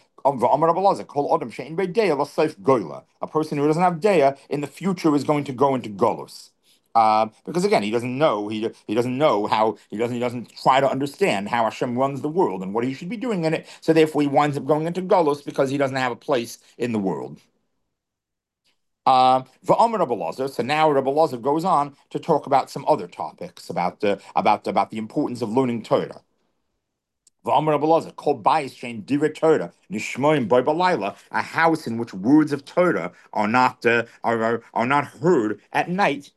A person who doesn't have Deya in the future is going to go into Golus. Because again, he doesn't know how he doesn't try to understand how Hashem runs the world and what he should be doing in it. So therefore, he winds up going into Golus because he doesn't have a place in the world. So now Rabbi Lazar goes on to talk about some other topics about the importance of learning Torah. Called a house in which words of Torah are not heard at night.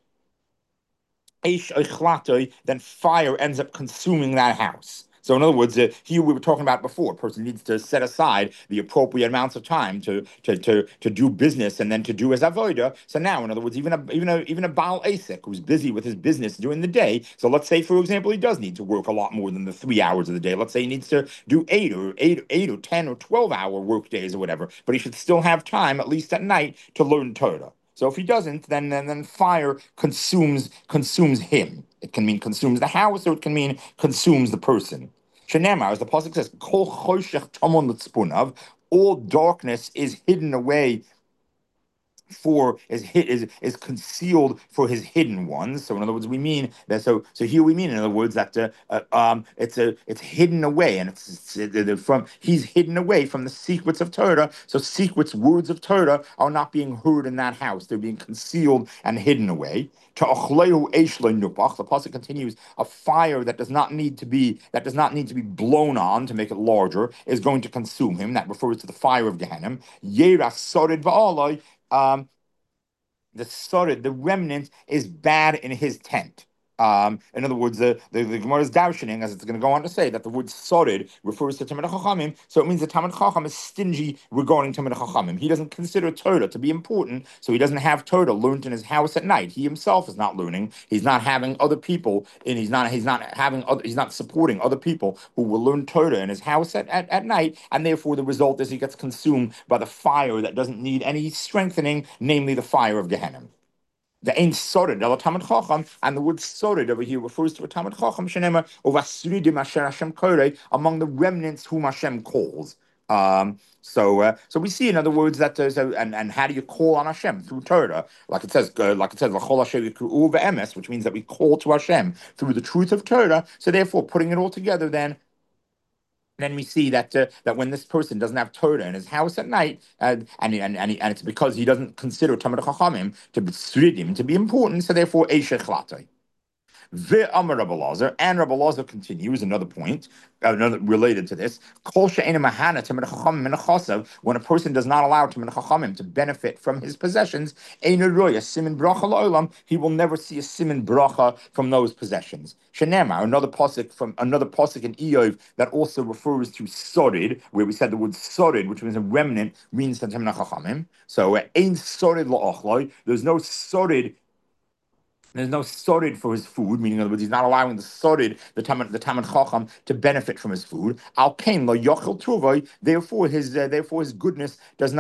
Then fire ends up consuming that house. So in other words, here we were talking about before, a person needs to set aside the appropriate amounts of time to do business and then to do his avodah. So now, in other words, even a Baal Asik who's busy with his business during the day. So let's say, for example, he does need to work a lot more than the 3 hours of the day. Let's say he needs to do 8 or 10 or 12-hour work days or whatever, but he should still have time, at least at night, to learn Torah. So if he doesn't, then fire consumes him. It can mean consumes the house, or it can mean consumes the person. Shenemar, as the pasuk says, Kol choshech tomon l'tzpunav, all darkness is hidden away is concealed for his hidden ones. So in other words, we mean that. So here we mean, in other words, that it's hidden away, and he's hidden away from the secrets of Torah. So secrets, words of Torah, are not being heard in that house; they're being concealed and hidden away. The pasuk continues: a fire that does not need to be blown on to make it larger is going to consume him. That refers to the fire of Gehenna. The remnant is bad in his tent. In other words, the Gemara is darshaning, as it's going to go on to say, that the word sorid refers to Talmid Chachamim, so it means that Talmid Chacham is stingy regarding Talmid Chachamim. He doesn't consider Torah to be important, so he doesn't have Torah learned in his house at night. He himself is not learning. He's not having other people, and he's not supporting other people who will learn Torah in his house at night, and therefore the result is he gets consumed by the fire that doesn't need any strengthening, namely the fire of Gehenna. The ain sorid el Talmid Chacham, and the word sorid over here refers to a Talmid Chacham shenema of asridim asher Hashem korei, among the remnants whom Hashem calls. So we see, in other words, that and how do you call on Hashem? Through Torah, like it says, l'chol asher yikru'u ve'emes, which means that we call to Hashem through the truth of Torah. So therefore, putting it all together, then we see that when this person doesn't have Torah in his house at night, and it's because he doesn't consider Talmid Chachamim to be important, so therefore Eishech Latoi. Ve'amar Rabbi Lazar, and Rabbi Lazar continues another point, another related to this. Kol she'ena mahana tamid chachamim min achasav, when a person does not allow tamid chachamim to benefit from his possessions, ein roya simin bracha la'olam, he will never see a simin bracha from those possessions. Shenema, another pasuk in Eov that also refers to sorid, where we said the word sorid, which means a remnant, means tamid chachamim. So ein sorid la'ochloi. There's no sorid for his food, meaning in other words, he's not allowing the sorid, the Talmid Chacham, to benefit from his food. Al kain lo yochel tuvoi. Therefore his goodness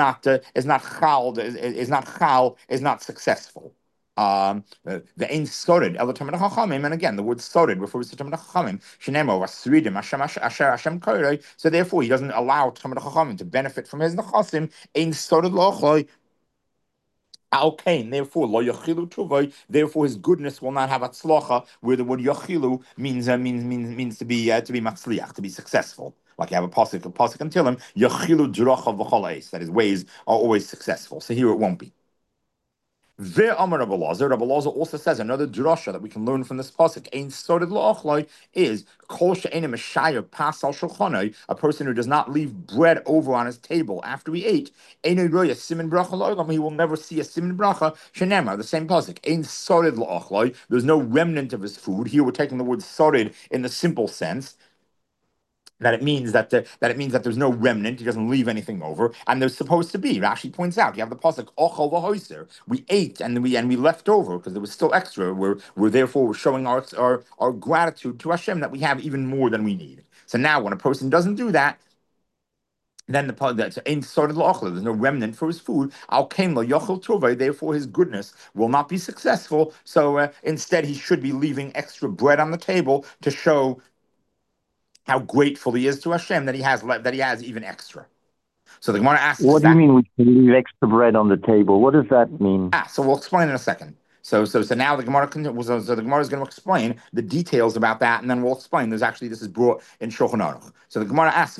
is not successful. The ein sorid el Talmid Chachamim, and again the word sorid refers to Talmid Chachamim. Shenemo vasridim asher Hashem koirei. So therefore he doesn't allow Talmid Chachamim to benefit from his nechasim. Ein sorid lo Al Kain, therefore, lo yachilu tuvoi, therefore his goodness will not have atzlocha, where the word yachilu means to be matzliach, to be successful. Like you have a pasuk and him, yachilu drocha v'choleis, that his ways are always successful. So here it won't be. Ve'amar Rabbi Lazar also says another drasha that we can learn from this pasuk. Ein sorid la'ochloi is kol she'ena meshayer pas al shulchanoi, a person who does not leave bread over on his table after he ate. Ein roya simin bracha la'olam, he will never see a simin bracha. Shenema, the same pasuk. Ein sorid la'ochloi, there's no remnant of his food. Here we're taking the word sorid in the simple sense, that it means that there's no remnant, he doesn't leave anything over, and there's supposed to be. Rashi points out, you have the pasuk ochel v'hoiser. We ate and we left over because there was still extra. We're showing our gratitude to Hashem that we have even more than we need. So now, when a person doesn't do that, then there's no remnant for his food. Al kain lo yochel tovei, therefore his goodness will not be successful. So instead, he should be leaving extra bread on the table to show how grateful he is to Hashem that he has even extra. So the Gemara asks, what do you mean we can leave extra bread on the table? What does that mean? So we'll explain in a second. So now the Gemara is going to explain the details about that, and then we'll explain. This is brought in Shulchan Aruch. So the Gemara asks,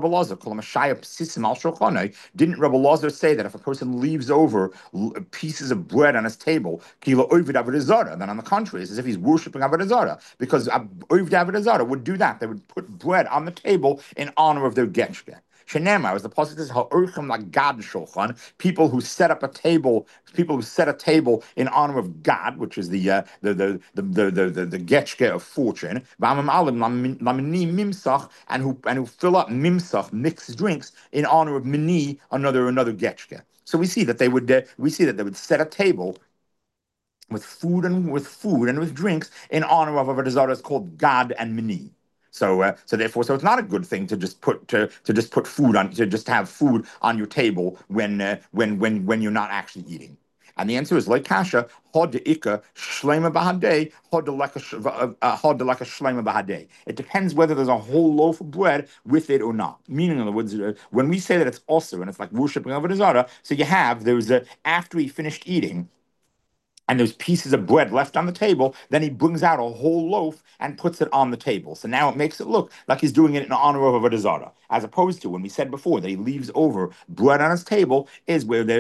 didn't Rabbi Lazar say that if a person leaves over pieces of bread on his table, then on the contrary, it's as if he's worshiping Avodah Zarah, because Oivd Avodah Zarah would do that. They would put bread on the table in honor of their getchke. Shenema, as the pasuk says, ha'orchim lagad shulchan, people who set a table in honor of God, which is the getchke of fortune. V'amam alim lamini mimsach, and who fill up mimsach, mixed drinks, in honor of mini, another getchke. So we see that they would set a table with food and with drinks in honor of Avodah Zarah is called God and mini. So therefore, it's not a good thing to just put food on, to just have food on your table when you're not actually eating. And the answer is like kasha hod deika shlema bahadei hod deleka shlema bahadei. It depends whether there's a whole loaf of bread with it or not. Meaning, in other words, when we say that it's also and it's like worshiping Avodah Zarah, so after he finished eating, and there's pieces of bread left on the table, then he brings out a whole loaf and puts it on the table. So now it makes it look like he's doing it in honor of Avodah Zarah, as opposed to when we said before that he leaves over bread on his table, is where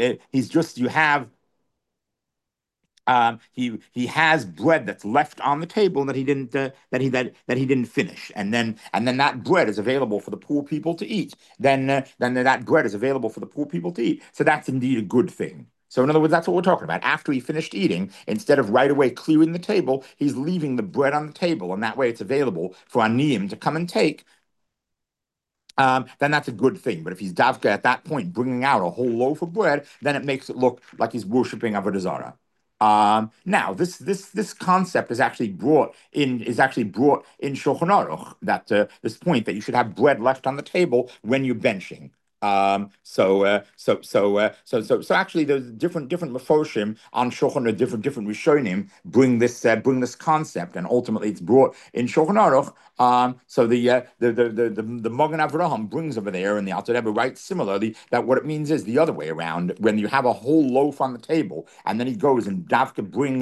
he has bread that's left on the table that he didn't finish, and then that bread is available for the poor people to eat. Then that bread is available for the poor people to eat. So that's indeed a good thing. So in other words, that's what we're talking about. After he finished eating, instead of right away clearing the table, he's leaving the bread on the table, and that way it's available for aniyim to come and take. Then that's a good thing. But if he's davka at that point bringing out a whole loaf of bread, then it makes it look like he's worshiping Avodah Zarah. Now this concept is actually brought in Shulchan Aruch, that this point that you should have bread left on the table when you're benching. So actually, there's different Meforshim on Shulchan, different Rishonim bring this concept, and ultimately it's brought in Shulchan Aruch. So the Magen Avraham brings over there, and the Alter Rebbe writes similarly that what it means is the other way around. When you have a whole loaf on the table, and then he goes and Davka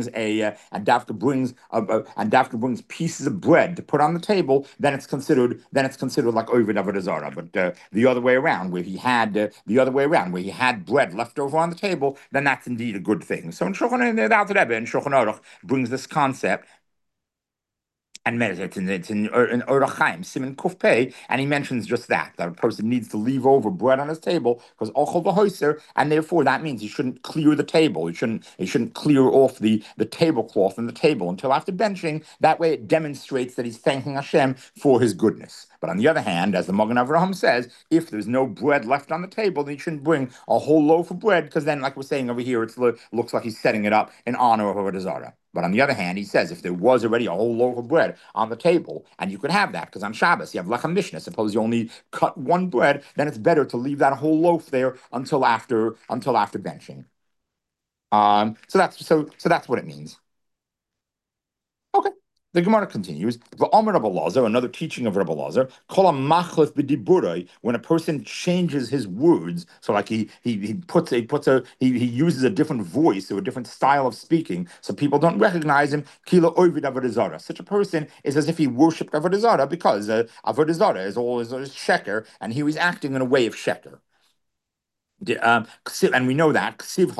brings pieces of bread to put on the table, then it's considered like Ovid Avodah Zarah. But the other way around, where he had bread left over on the table, then that's indeed a good thing. So in Shulchan, the Alter Rebbe in Shulchan Aruch brings this concept and meditate. It's in Orach Chaim, Siman Kuf Pei, and he mentions just that a person needs to leave over bread on his table because ochel v'hoiser, and therefore that means he shouldn't clear the table. He shouldn't clear off the tablecloth and the table until after benching. That way, it demonstrates that he's thanking Hashem for his goodness. But on the other hand, as the Magen Avraham says, if there's no bread left on the table, then he shouldn't bring a whole loaf of bread because then, like we're saying over here, it looks like he's setting it up in honor of Avodah Zarah. But on the other hand, he says if there was already a whole loaf of bread on the table, and you could have that, because on Shabbos you have lechem mishnah. Suppose you only cut one bread, then it's better to leave that whole loaf there until after benching. So that's what it means. Okay. The Gemara continues. V'omer Rabbi Lazar, another teaching of Rabbi Lazar, kol machlef b'diburei, when a person changes his words, so like he uses a different voice or a different style of speaking, so people don't recognize him. Kilo ovid avodah zarah. Such a person is as if he worshipped avodah zarah because avodah zarah is always sheker, and he was acting in a way of sheker. And we know that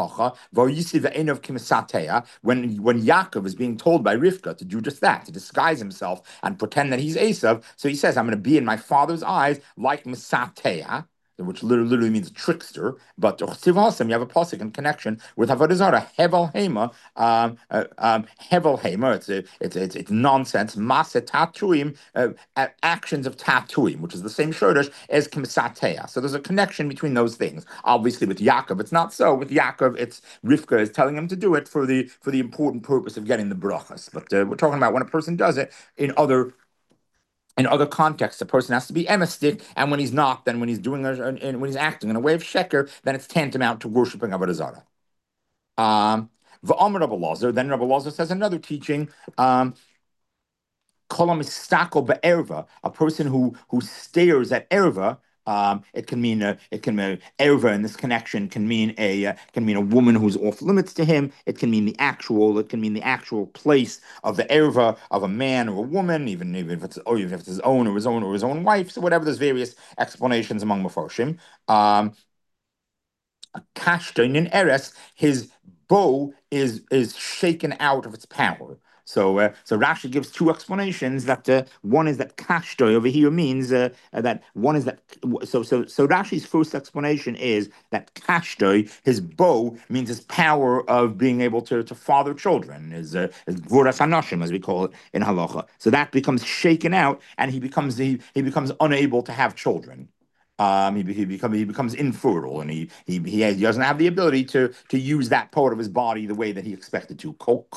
when Yaakov is being told by Rivka to do just that, to disguise himself and pretend that he's Esav, so he says, "I'm going to be in my father's eyes like Misateya," which literally means trickster. But you have a pasuk in connection with Avodah Zarah, Hevel Hema, Hevel Hema. It's nonsense. Masa Tatuim, actions of Tatuim, which is the same shortish as Kmisateya. So there's a connection between those things. Obviously, with Yaakov, it's not so. With Yaakov, it's Rivka is telling him to do it for the important purpose of getting the brachas. But we're talking about when a person does it in other contexts, a person has to be emistic, and when he's not, then when he's acting in a way of sheker, then it's tantamount to worshiping Avodah Zarah. V'amar Rabbi Lazar, then Rabbi Lazar says another teaching. Kolam istakel be'erva, a person who stares at erva. It can mean erva in this connection can mean a woman who's off limits to him. It can mean the actual place of the erva of a man or a woman, even if it's his own or his own wife. So whatever, there's various explanations among Mefarshim. Kashtain in Eres, his bow is shaken out of its power. So Rashi gives two explanations. That one is that kashtoi over here means that one is that. So Rashi's first explanation is that kashtoi, his bow, means his power of being able to father children, his gvuras hanashim, as we call it in halacha. So that becomes shaken out, and he becomes unable to have children. He becomes infertile, and he doesn't have the ability to use that part of his body the way that he expected to.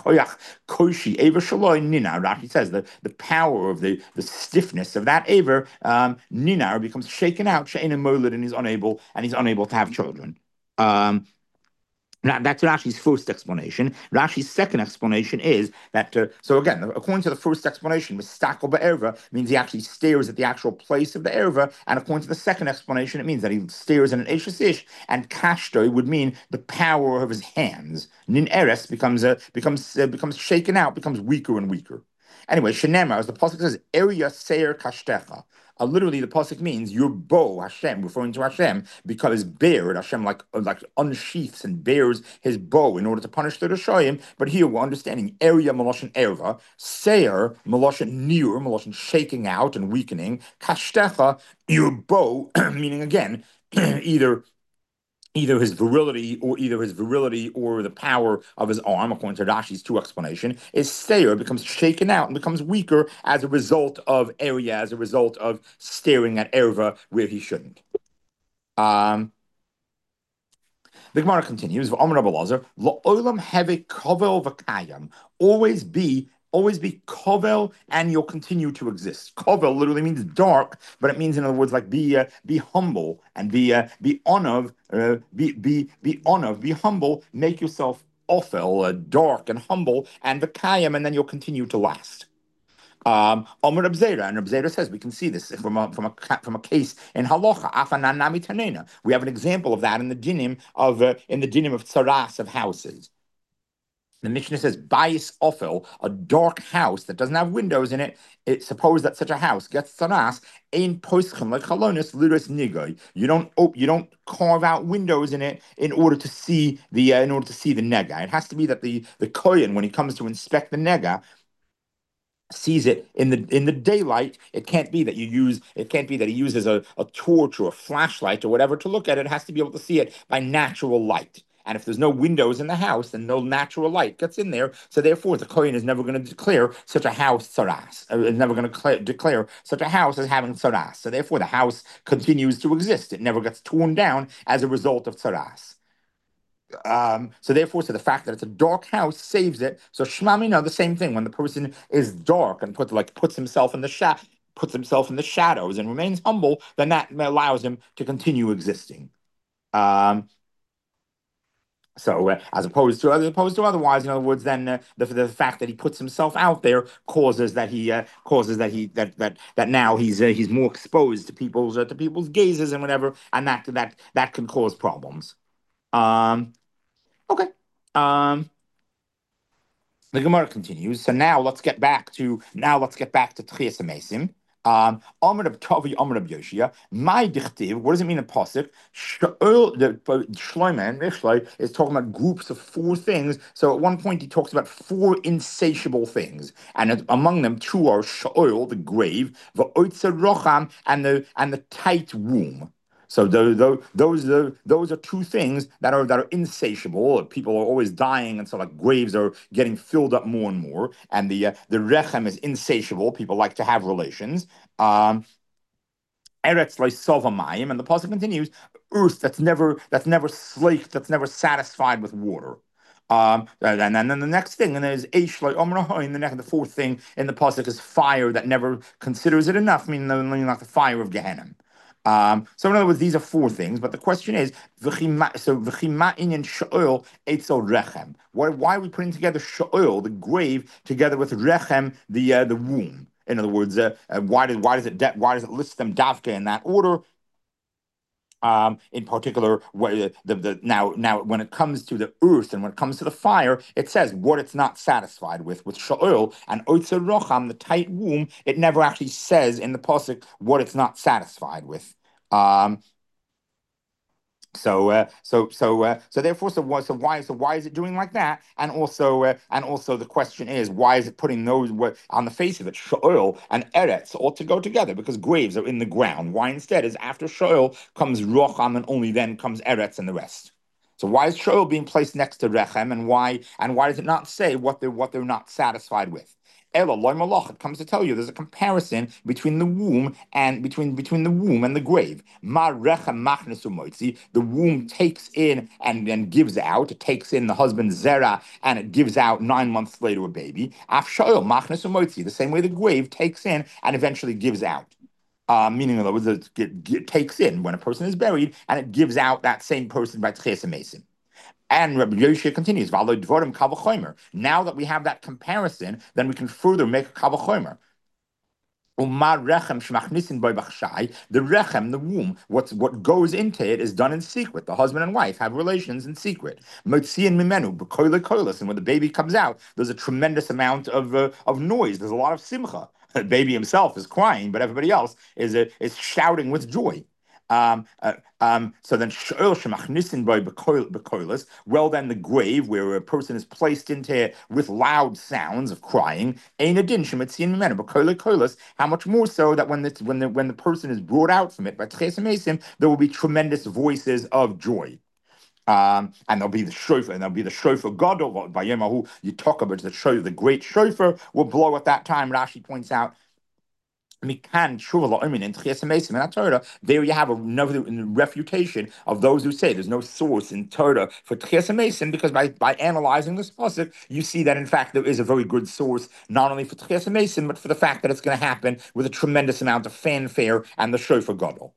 Rashi says that the power of the stiffness of that aver, ninar, becomes shaken out, and he's unable to have children. Now, that's Rashi's first explanation. Rashi's second explanation is that, so again, according to the first explanation, mistakel be'erva means he actually stares at the actual place of the erva, and according to the second explanation, it means that he stares at an eshes ish, and kashtoi would mean the power of his hands. Nin eres becomes shaken out, becomes weaker and weaker. Anyway, Shenemar, as the pasuk says, Eria Seir Kashtecha. Literally, the pasuk means your bow, Hashem, referring to Hashem, because bared, Hashem like unsheaths and bears his bow in order to punish the Rishayim. But here we're understanding Eria Maloshin Erva, Seir Maloshin Nir, Maloshin shaking out and weakening, Kashtecha, your bow, meaning again, either his virility or the power of his arm, according to Rashi's two explanation, is stayer, becomes shaken out and becomes weaker as a result of area, as a result of staring at erva where he shouldn't. The Gemara continues, La'olam heve kovel v'kayam, always be kovel, and you'll continue to exist. Kovel literally means dark, but it means, in other words, like be humble and be onav, be humble, make yourself ofel, dark and humble, and v'kayam, and then you'll continue to last. Omer Reb Zera, and Reb Zera says we can see this from a case in halacha. Afanan nami tanena. We have an example of that in the dinim of tsaras of houses. The Mishnah says, "Bayis ofel," a dark house that doesn't have windows in it. Suppose that such a house gets tsaras, ein poschem like chalonis liris nigoy. You don't carve out windows in it in order to see the nega. It has to be that the kohen, when he comes to inspect the nega, sees it in the daylight. It can't be that he uses a torch or a flashlight or whatever to look at it. It has to be able to see it by natural light. And if there's no windows in the house, then no natural light gets in there. So therefore, the Kohen is never going to declare such a house tzaras. Is never going to declare such a house as having tzaras. So therefore, the house continues to exist. It never gets torn down as a result of tzaras. So the fact that it's a dark house saves it. So Shmamina, the same thing. When the person is dark and puts himself in the shadows and remains humble, then that allows him to continue existing. Um, as opposed to otherwise, in other words, then the fact that he puts himself out there causes that now he's more exposed to people's gazes and whatever, and that can cause problems. Um, okay. Um, The Gemara continues. So let's get back to Tchias Amesim. Amar Reb Tavi, Amar Reb Yoshia. My dichtiv. What does it mean in pasuk? Shlomo and Mishlei is talking about groups of four things. So at one point he talks about four insatiable things, and among them two are Sheol, the grave, the Oitzer Rocham, and the tight womb. So those are two things that are insatiable. People are always dying, and so like graves are getting filled up more and more. And the rechem is insatiable. People like to have relations. Eretz loisavamayim, and the pasuk continues, earth that's never slaked, that's never satisfied with water. And then the next thing, and there's Eish like Omrahoin, the fourth thing in the pasuk is fire that never considers it enough, meaning like the fire of Gehenna. So in other words, these are four things, but the question is, v'chima inyan sha'ol etzel rechem. Why are we putting together sha'ol, the grave, together with rechem, the womb? In other words, why does it list them davka in that order? In particular, now when it comes to the earth and when it comes to the fire, it says what it's not satisfied with sha'ol and oitzer rocham, the tight womb. It never actually says in the pasuk what it's not satisfied with. Um, so is it doing like that? And also the question is, why is it putting those on the face of it, Sheol and Eretz, all to go together? Because graves are in the ground. Why instead is after Sheol comes Rocham and only then comes Eretz and the rest? So why is Sheol being placed next to Rechem, and why does it not say what they're not satisfied with? Ela loy malach. It comes to tell you there's a comparison between the womb and between the womb and the grave. Ma rechem machnesu moitzi. The womb takes in and then gives out. It takes in the husband's zera and it gives out 9 months later a baby. Af shoyel machnesu moitzi. The same way the grave takes in and eventually gives out. Meaning, in other words, it takes in when a person is buried and it gives out that same person by Tchias Amesim. And Rabbi Yoshia continues, V'alo dvorim kavachomer. Now that we have that comparison, then we can further make a kavachomer. Umar rechem shmachnisin boy bachshai. The rechem, the womb, what goes into it is done in secret. The husband and wife have relations in secret. Motziin mimenu b'koile koilas, and when the baby comes out, there's a tremendous amount of noise. There's a lot of simcha. The baby himself is crying, but everybody else is shouting with joy. So then, well, then the grave where a person is placed into with loud sounds of crying, how much more so that when the person is brought out from it by Tchias Amesim, there will be tremendous voices of joy. And there'll be the shofar, and there'll be the shofar gadol by Yemahu. You talk about the great shofar will blow at that time. Rashi points out. Mikan Shuvah La'omin in Tchias Amesim in Torah. There you have another refutation of those who say there's no source in Torah for Tchias Amesim, because by analyzing this pasuk, you see that in fact there is a very good source not only for Tchias Amesim but for the fact that it's going to happen with a tremendous amount of fanfare and the shofar gadol.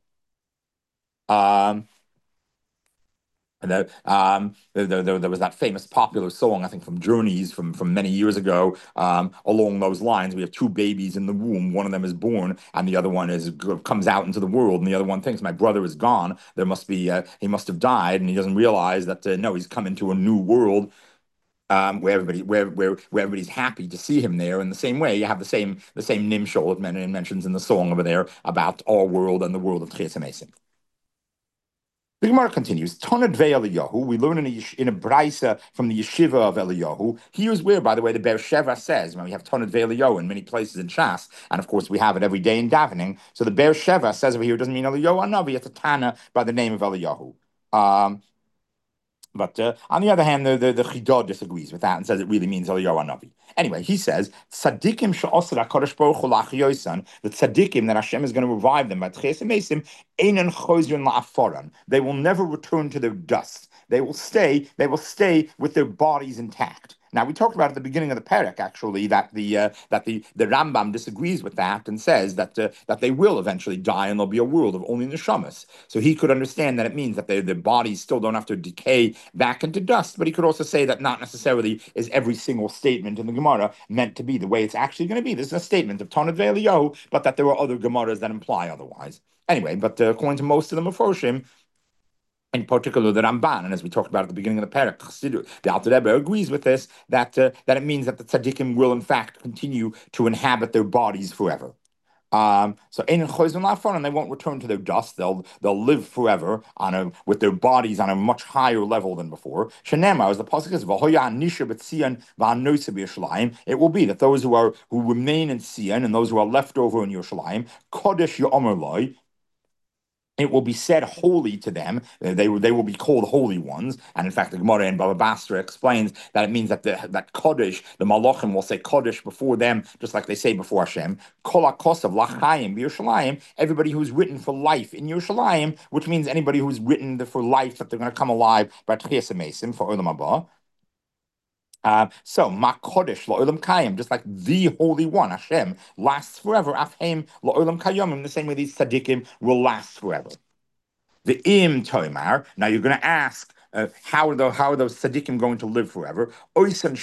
There was that famous popular song, I think, from Journeys from many years ago, along those lines. We have two babies in the womb. One of them is born, and the other one comes out into the world. And the other one thinks, "My brother is gone. He must have died," and he doesn't realize that no, he's come into a new world. Where everybody's happy to see him there. In the same way, you have the same nimshol that mentions in the song over there about our world and the world of Tchias Amesim. The Gemara continues. Tonad ve Eliyahu. We learn in a brisa from the yeshiva of Eliyahu. Here's where, by the way, the Be'er Sheva says when we have Tonad ve Eliyahu in many places in Shas, and of course we have it every day in davening. So the Be'er Sheva says over here it doesn't mean Eliyahu Hanavi. It's a Tana by the name of Eliyahu. But on the other hand, the Chidod disagrees with that and says it really means Eliyahu Hanavi. Anyway, he says tzaddikim she'asar HaKadosh Baruch Hu la'achyosan, the tzaddikim that Hashem is going to revive them. Einan chozrin la'aforan. They will never return to their dust. They will stay. They will stay with their bodies intact. Now we talked about at the beginning of the parak actually that the Rambam disagrees with that and says that they will eventually die and there'll be a world of only neshamas. So he could understand that it means that their bodies still don't have to decay back into dust, but he could also say that not necessarily is every single statement in the Gemara meant to be the way it's actually going to be. This is a statement of Tonad Ve'eliyahu, but that there are other Gemaras that imply otherwise. Anyway, but according to most of the Meforshim, in particular the Ramban, and as we talked about at the beginning of the parak, the Alter Rebbe agrees with this, that it means that the tzaddikim will in fact continue to inhabit their bodies forever. So in Chozon Lafon, and they won't return to their dust. They'll live forever with their bodies on a much higher level than before. Shenema, as the pasuk is, it will be that those who remain in Sion and those who are left over in Yerushalayim, Kodesh Yomer it will be said holy to them. They will be called holy ones. And in fact, the Gemara in Baba Basra explains that it means that that Kodesh, the Malachim will say Kodesh before them, just like they say before Hashem. Kol HaKosav Lachayim Yerushalayim, everybody who's written for life in Yerushalayim, which means anybody who's written for life that they're going to come alive by Tchias Mesim for Olam Haba. So Makodesh La'olam Kayim, just like the Holy One, Hashem, lasts forever. Afhem La'olam Kayomim, the same way these tzaddikim will last forever. The Im Toimar. Now you're going to ask, how are those tzaddikim going to live forever? What's going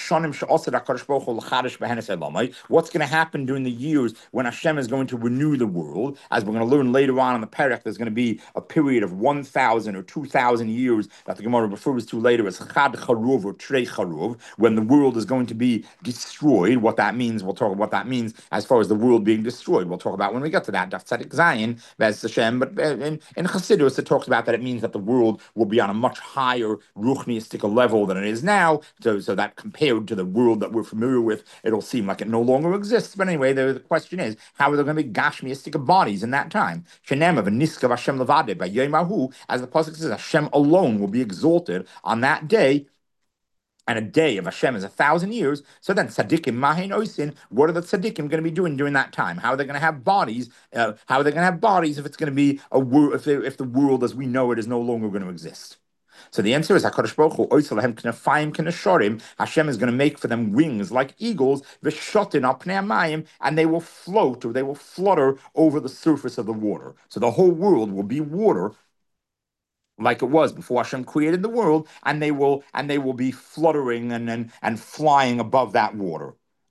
to happen during the years when Hashem is going to renew the world? As we're going to learn later on in the parak, there's going to be a period of 1,000 or 2,000 years that the Gemara refers to later as Chad Charuv or Trei Charuv, when the world is going to be destroyed. What that means, we'll talk about what that means as far as the world being destroyed. We'll talk about when we get to that. Daf Tzadik Zayin, Bez Hashem. But in Chassidus, it talks about that it means that the world will be on a much higher ruchniistic level than it is now, so that compared to the world that we're familiar with, it'll seem like it no longer exists. But anyway, the question is, how are there going to be gashmiistic bodies in that time? Shenem of Niskav Hashem Levade by Yemahu, as the pasuk says, Hashem alone will be exalted on that day. And a day of Hashem is 1,000 years. So then, tzaddikim mahin oisin. What are the tzaddikim going to be doing during that time? How are they going to have bodies? How are they going to have bodies if it's going to be a world? If the world as we know it is no longer going to exist? So the answer is HaKadosh Baruch Hu oisalahem knafayim k'neshorim. Hashem is going to make for them wings like eagles, v'shotin al pnei hamayim, and they will float or they will flutter over the surface of the water. So the whole world will be water, like it was before Hashem created the world, and they will be fluttering and flying above that water.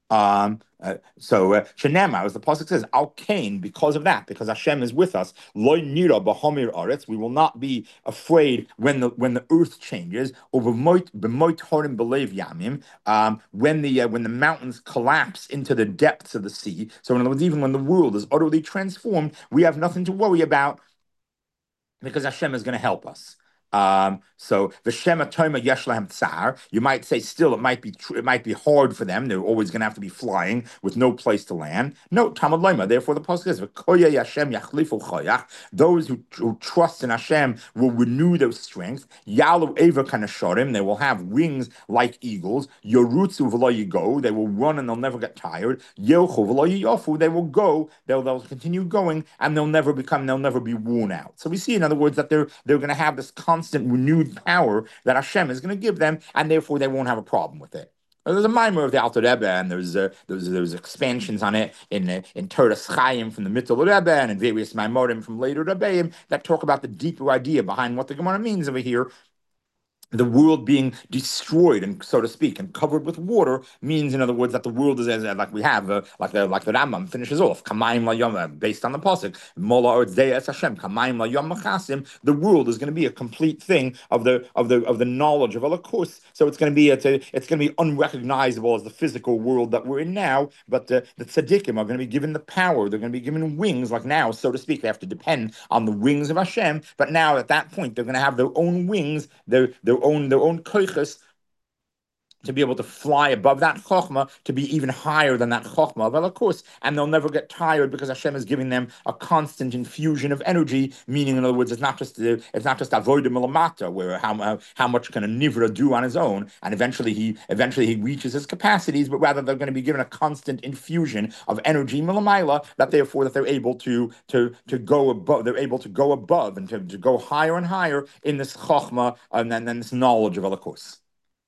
Shenema, as the pasuk says, Al Kain, because of that, because Hashem is with us, Loy Nira B'Hamir Aretz, we will not be afraid when the earth changes. Over B'Moit Horim B'Lev Yamim, when the mountains collapse into the depths of the sea. So in other words, even when the world is utterly transformed, we have nothing to worry about, because Hashem is going to help us. So v'shema toima yesh lahem tsar. You might say still it might be hard for them. They're always going to have to be flying with no place to land. No tamad loima. Therefore, the pasuk says v'koya Hashem yachlifu choyach. Those who trust in Hashem will renew their strength. Yalu eva kanashorim. They will have wings like eagles. Yorutzu v'lo yigo. They will run and they'll never get tired. Yelchu v'lo yiyofu. They will go. They'll continue going and they'll never be worn out. So we see, in other words, that they're going to have this constant renewed power that Hashem is going to give them, and therefore they won't have a problem with it. There's a mimer of the Alter Rebbe, and there's expansions on it in Toras Chaim from the Mittel Rebbe and in various Maimorim from later Rebbeim that talk about the deeper idea behind what the Gemara means over here. the world being destroyed and so to speak and covered with water means, in other words, that the world is as like we have like the Rambam finishes off Kamayim Layom based on the pasuk Mola Ordzei Es Hashem Kamayim Layom Machasim. The world is going to be a complete thing of the knowledge of Elokus. So it's going to be it's going to be unrecognizable as the physical world that we're in now. But the tzaddikim are going to be given the power. They're going to be given wings, like now, so to speak. They have to depend on the wings of Hashem. But now at that point, they're going to have their own wings, their own koiches, to be able to fly above that chokhmah, to be even higher than that chokhmah. Well, of course, and they'll never get tired because Hashem is giving them a constant infusion of energy. Meaning, in other words, it's not just avodah milamata, where how much can a nivra do on his own, and eventually he reaches his capacities, but rather they're going to be given a constant infusion of energy milamaila, that they're able to go above, they're able to go above and to go higher and higher in this chokhmah and then this knowledge of Elokus.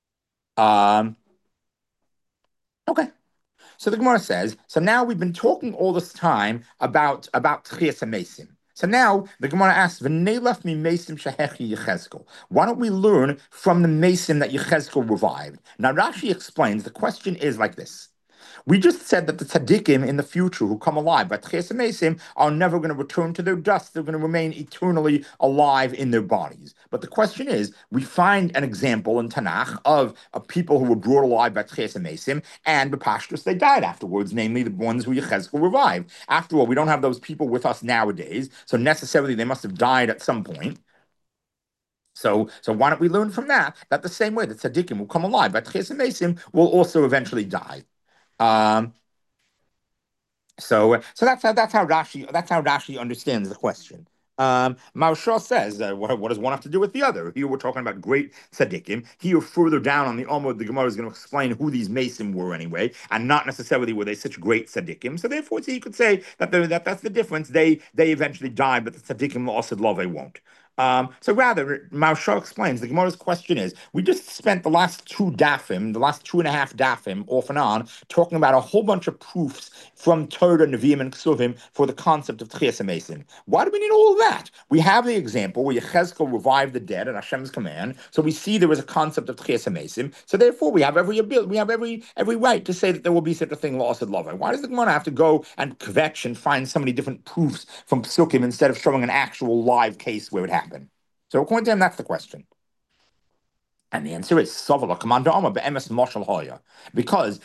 Okay. So the Gemara says, so now we've been talking all this time about Tchias HaMesim. So now the Gemara asks, "V'neilaf mi mesim shehechi Yechezkel." Why don't we learn from the mesim that Yechezkel revived? Now Rashi explains, the question is like this. We just said that the tzaddikim in the future who come alive, but Tchias HaMesim, are never going to return to their dust. They're going to remain eternally alive in their bodies. But the question is, we find an example in Tanakh of people who were brought alive by Tchias HaMesim, and B'Pashtus, they died afterwards, namely the ones who Yechezkel revived. After all, we don't have those people with us nowadays, so necessarily they must have died at some point. So why don't we learn from that the same way that tzaddikim will come alive, but Tchias HaMesim will also eventually die. Um, so that's how Rashi understands the question. Maharsha says, what does one have to do with the other? Here we're talking about great tzaddikim. Here further down on the Amud, the Gemara is going to explain who these Mason were anyway, and not necessarily were they such great tzaddikim. So therefore, you could say that's the difference. They eventually died, but the tzaddikim lost love, they won't. So rather, Maharsha explains the Gemara's question is: we just spent the last last 2.5 dafim, off and on, talking about a whole bunch of proofs from Torah, Nevi'im, and Ksuvim for the concept of Tchias HaMesim. Why do we need all of that? We have the example where Yechezkel revived the dead at Hashem's command, so we see there is a concept of Tchias HaMesim. So therefore, we have every right to say that there will be such a thing, lost love. Why does the Gemara have to go and kvetch and find so many different proofs from Psukim instead of showing an actual live case where it happened? So according to him, that's the question. And the answer is Sovala Commander Amma Be'emes Moshel Hoya. Because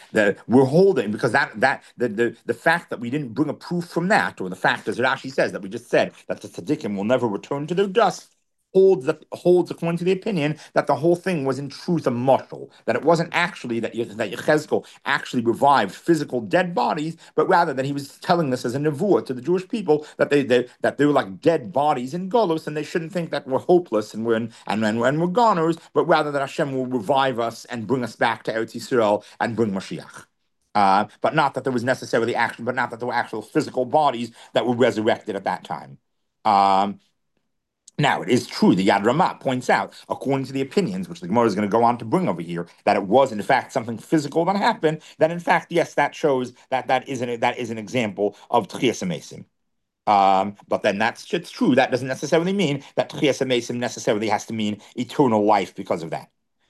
the fact that we didn't bring a proof from that, or the fact, as Rashi says, that we just said that the tzaddikim will never return to their dust, holds according to the opinion that the whole thing was in truth a mashal, that it wasn't actually that Yechezkel actually revived physical dead bodies, but rather that he was telling this as a nevuah to the Jewish people that they were like dead bodies in Golos, and they shouldn't think that we're hopeless and we're goners, but rather that Hashem will revive us and bring us back to Eretz Yisrael and bring Mashiach. But not that there was necessarily action, but not that there were actual physical bodies that were resurrected at that time. Now, it is true, the Yad Ramah points out, according to the opinions, which the Gemara is going to go on to bring over here, that it was, in fact, something physical that happened, that, in fact, yes, that shows that is an example of Tchias HaMesim. But then it's true. That doesn't necessarily mean that Tchias HaMesim necessarily has to mean eternal life because of that.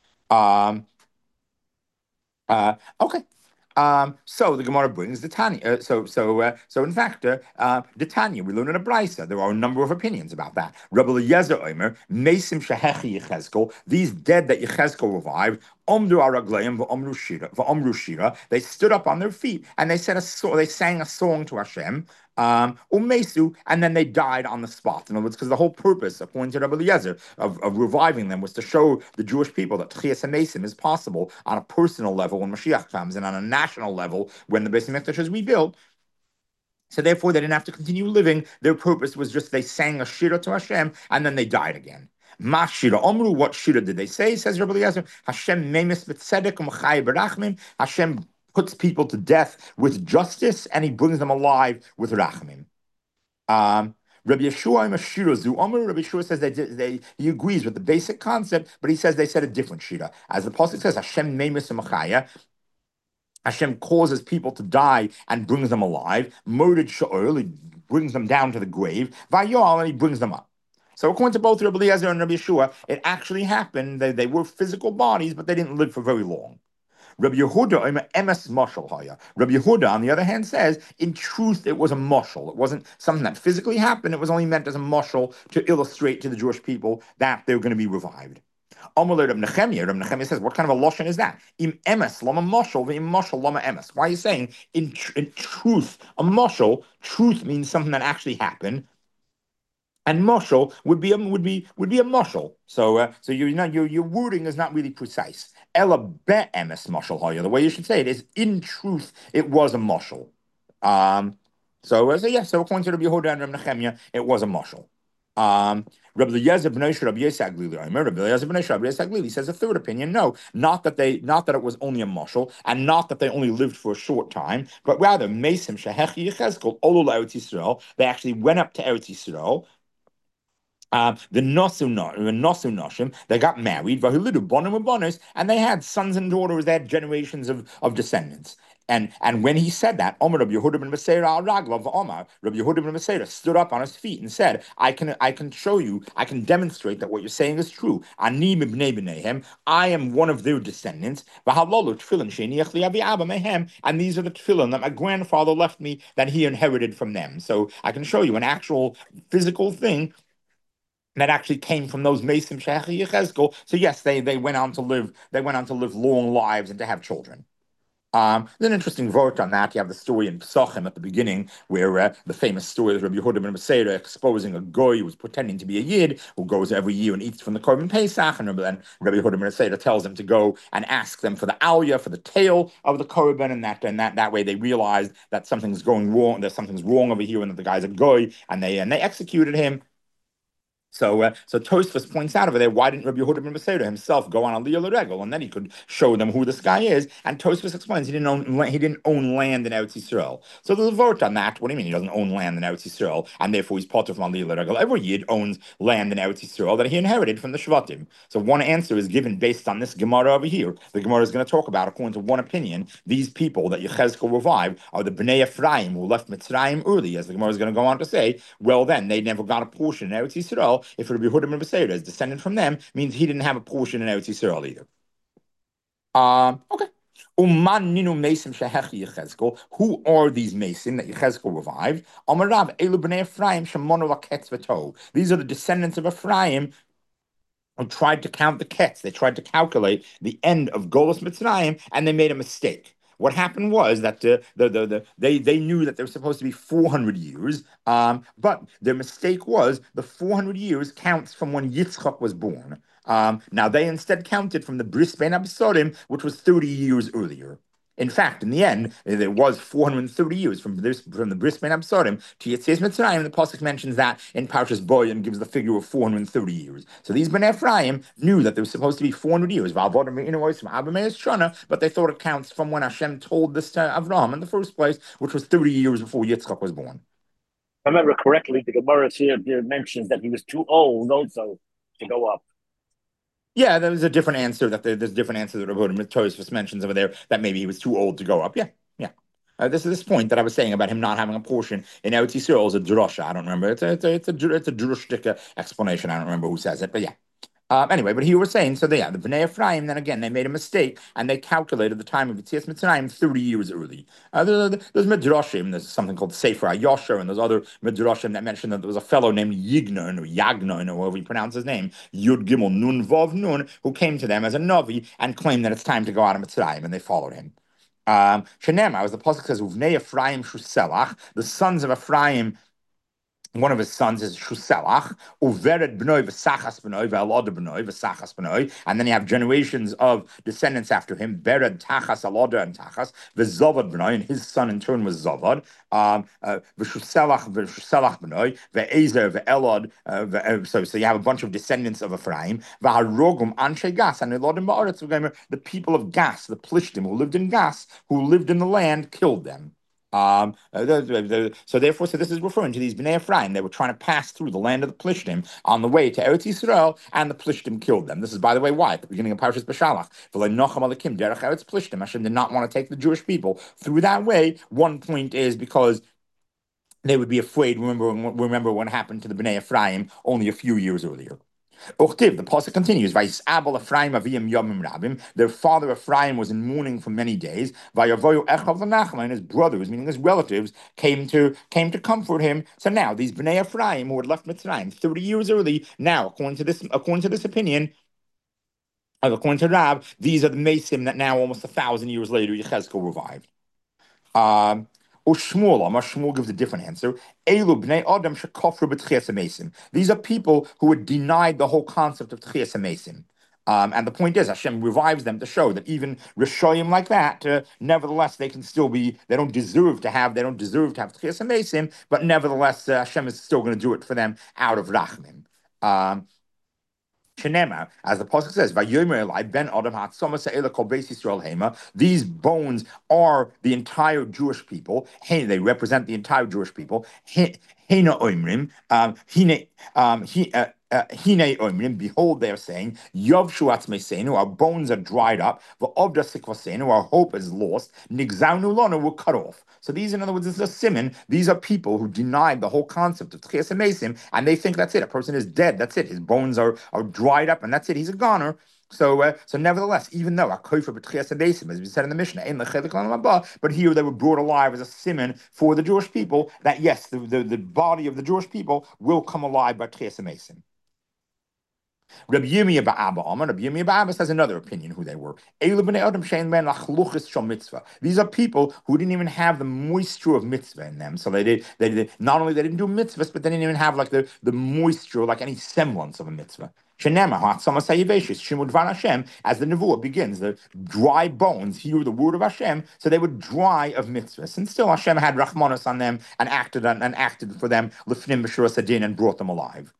Okay. So the Gemara brings the Tanya. So in fact, the Tanya, we learn in a brisa. There are a number of opinions about that. Rabbi Eliezer Omer, Mesim Shehechi Yechezkel, these dead that Yechezkel revived, Omdu Aragleim v'Omru Shira. They stood up on their feet and they sang a song to Hashem. Umesu, and then they died on the spot. In other words, because the whole purpose, according to Rabbi Eliezer, of reviving them was to show the Jewish people that Tchias HaMesim is possible on a personal level when Mashiach comes, and on a national level when the Beis Hamikdash is rebuilt. So therefore, they didn't have to continue living. Their purpose was just they sang a shira to Hashem, and then they died again. Ma shira omru, what shira did they say? Says Rabbi Eliezer, Hashem memes b'tzedek u'machai b'rachmim. Hashem puts people to death with justice, and he brings them alive with rachmim. Rabbi Yeshua Rabbi Yeshua says he agrees with the basic concept, but he says they said a different shira. As the pasuk says, Hashem memes u'machaya. Hashem causes people to die and brings them alive. Murdered Sha'ul, he brings them down to the grave. Vayol, and he brings them up. So according to both Rabbi Eliezer and Rabbi Yeshua, it actually happened. They were physical bodies, but they didn't live for very long. Rabbi Yehuda, emes mashal haya. Rabbi Yehuda, on the other hand, says, in truth, it was a mashal. It wasn't something that physically happened. It was only meant as a mashal to illustrate to the Jewish people that they were going to be revived. Amalei Reb Nechemia. Reb Nechemia says, what kind of a lashon is that? Im emes lama mashal, ve'im mashal lama emes. Why are you saying in truth, a mashal? Truth means something that actually happened. And moshel would be a moshel. So your wording is not really precise. Ella be'emes moshel hoya. The way you should say it is, in truth, it was a moshel. So according to Rabbi Yehuda and Rabbi Nechemia, it was a moshel. Rabbi Eliezer ben Yoshe, Rabbi Yisag Glili, Rabbi Eliezer ben Yoshe, Rabbi Yisag Glili says a third opinion. No, not that it was only a moshel, and not that they only lived for a short time, but rather Mesim Shehechi Yechezkel Olul Eretz Yisrael. They actually went up to Eretz Yisrael. The Nosu Noshim, they got married, and they had sons and daughters, they had generations of descendants. And when he said that, Rabbi Yehuda ben Meseira al Raglav Omar, Rabbi Yehuda ben Meseira stood up on his feet and said, I can show you, I can demonstrate that what you're saying is true. Ani mibnei b'neihem, I am one of their descendants. And these are the tefillin that my grandfather left me that he inherited from them. So I can show you an actual physical thing that actually came from those Mesim Shehechi Yechezkel. So yes, they went on to live long lives and to have children. There's an interesting vote on that. You have the story in Pesachim at the beginning, where the famous story of Rabbi Yehuda ben Meseira exposing a goy who was pretending to be a yid, who goes every year and eats from the Korban Pesach, and Rabbi Yehuda ben Meseira tells him to go and ask them for the aliyah, for the tail of the Korban, and that way they realized that something's going wrong, that something's wrong over here, and that the guy's a goy, and they executed him. So Tosfos points out over there, why didn't Rabbi Yehuda ben Meseira himself go on Aliyah L'Regel, and then he could show them who this guy is? And Tosfos explains he didn't own land in Eretz Yisrael. So there's a vote on that. What do you mean he doesn't own land in Eretz Yisrael, and therefore he's part of Aliyah L'Regel? Every Yid owns land in Eretz Yisrael that he inherited from the Shvatim. So one answer is given based on this Gemara over here. The Gemara is going to talk about, according to one opinion, these people that Yechezkel revived are the Bnei Ephraim who left Mitzrayim early, as the Gemara is going to go on to say. Well, then they never got a portion in Eretz Yisrael. If Rabbi Yehuda ben Meseira is descended from them, means he didn't have a portion in Eretz Yisrael either. Okay. Uman ninu mesim shehechi Yechezkel. Who are these Mesim that Yechezkel revived? Amarav elu bnei Ephraim shemono laketz v'tov. These are the descendants of Ephraim who tried to count the ketz. They tried to calculate the end of Golos Mitzrayim, and they made a mistake. What happened was that they knew that there was supposed to be 400 years, but their mistake was the 400 years counts from when Yitzchak was born. Now they instead counted from the Bris Bein Absorim, which was 30 years earlier. In fact, in the end, there was 430 years from the Bris Bein Absorim to Yetzias Mitzrayim. The pasuk mentions that in Parshas Bo and gives the figure of 430 years. So these Bnei Ephraim knew that there was supposed to be 400 years, but they thought it counts from when Hashem told this to Avraham in the first place, which was 30 years before Yitzchak was born. If I remember correctly, the Gemara here mentions that he was too old also to go up. Yeah, there was a different answer there's a different answer that Rabbi Tosfos mentions over there that maybe he was too old to go up. Yeah. This point that I was saying about him not having a portion in Eretz Yisrael is a drosha. I don't remember. It's a drushdika explanation. I don't remember who says it, but yeah. Anyway, but he was saying, so the Bnei Ephraim, then again, they made a mistake, and they calculated the time of Yetzias Mitzrayim 30 years early. There's Midrashim, there's something called Sefer HaYosher, and there's other Midrashim that mention that there was a fellow named Yignon, or Yagnon, or however you pronounce his name, Yud Gimel Nun Vav Nun, who came to them as a Navi and claimed that it's time to go out of Mitzrayim, and they followed him. Shenem, as the Pasuk says, Uvnei Ephraim Shuselach, the sons of Ephraim, one of his sons is Shuselach, Uvered B'noi v'Sachas B'noi v'Elad B'noi v'Sachas B'noi, and then you have generations of descendants after him, Bered Tachas, Elad and Tachas, v'Zovad B'noi, and his son in turn was Zovad, v'Shuselach B'noi, v'Ezer v'Elad, so you have a bunch of descendants of Ephraim, v'Harogum Anshe Gas, and Elodim Ba'aretz, the people of Gas, the Plishtim who lived in Gas, who lived in the land, killed them. So this is referring to these Bnei Ephraim. They were trying to pass through the land of the Plishtim on the way to Eretz Yisrael, and the Plishtim killed them. This is, by the way, why at the beginning of Parshas Beshalach, Hashem did not want to take the Jewish people through that way. One point is because They would be afraid. Remember what happened to the Bnei Ephraim only a few years earlier. Uchtiv, the pasuk continues. Vayisabel Ephraim aviyim yomim rabim. Their father Ephraim was in mourning for many days. Vayavoyu echav l'Nachman, and his brothers, meaning his relatives, came to comfort him. So now these Bnei Ephraim who had left Mitzrayim 30 years early, now according to this opinion, according to Rab, these are the Mesim that now almost 1,000 years later Yechezkel revived. Or Shmuel gives a different answer. Elu bnei adam shekofru b'tchias hamesim. These are people who had denied the whole concept of tchias hamesim. And the point is, Hashem revives them to show that even Rishoyim like that, nevertheless, they can still be, they don't deserve to have tchias hamesim, but nevertheless, Hashem is still going to do it for them out of Rachmim. Shenema, as the pasuk says, "Vayomer Eli ben Adam hatzoma se'ela kol beis Yisrael hema." These bones are the entire Jewish people. They represent the entire Jewish people. Hina oimrim, Hine oimrim. Behold, they are saying, Yov shuatz meseinu. Our bones are dried up. V'ovda sikvaseinu. Our hope is lost. Nigzaunu lanu. We're cut off. So these, in other words, this is a simon. These are people who denied the whole concept of tchias hamesim, and they think that's it. A person is dead. That's it. His bones are dried up, and that's it. He's a goner. So nevertheless, even though Akoifer b'tchias hamesim, as we said in the Mishnah, in the but here they were brought alive as a simon for the Jewish people. That yes, the body of the Jewish people will come alive by tchias hamesim. Rabbi Yirmiyah Ba'aba Amar. Rabbi Yirmiyah Ba'aba has another opinion who they were. These are people who didn't even have the moisture of mitzvah in them. So they did not only they didn't do mitzvahs, but they didn't even have like the moisture, like any semblance of a mitzvah. As the nevuah begins, the dry bones hear the word of Hashem, so they were dry of mitzvahs, and still Hashem had rachmanos on them and acted for them lifnim b'shur sadin and brought them alive.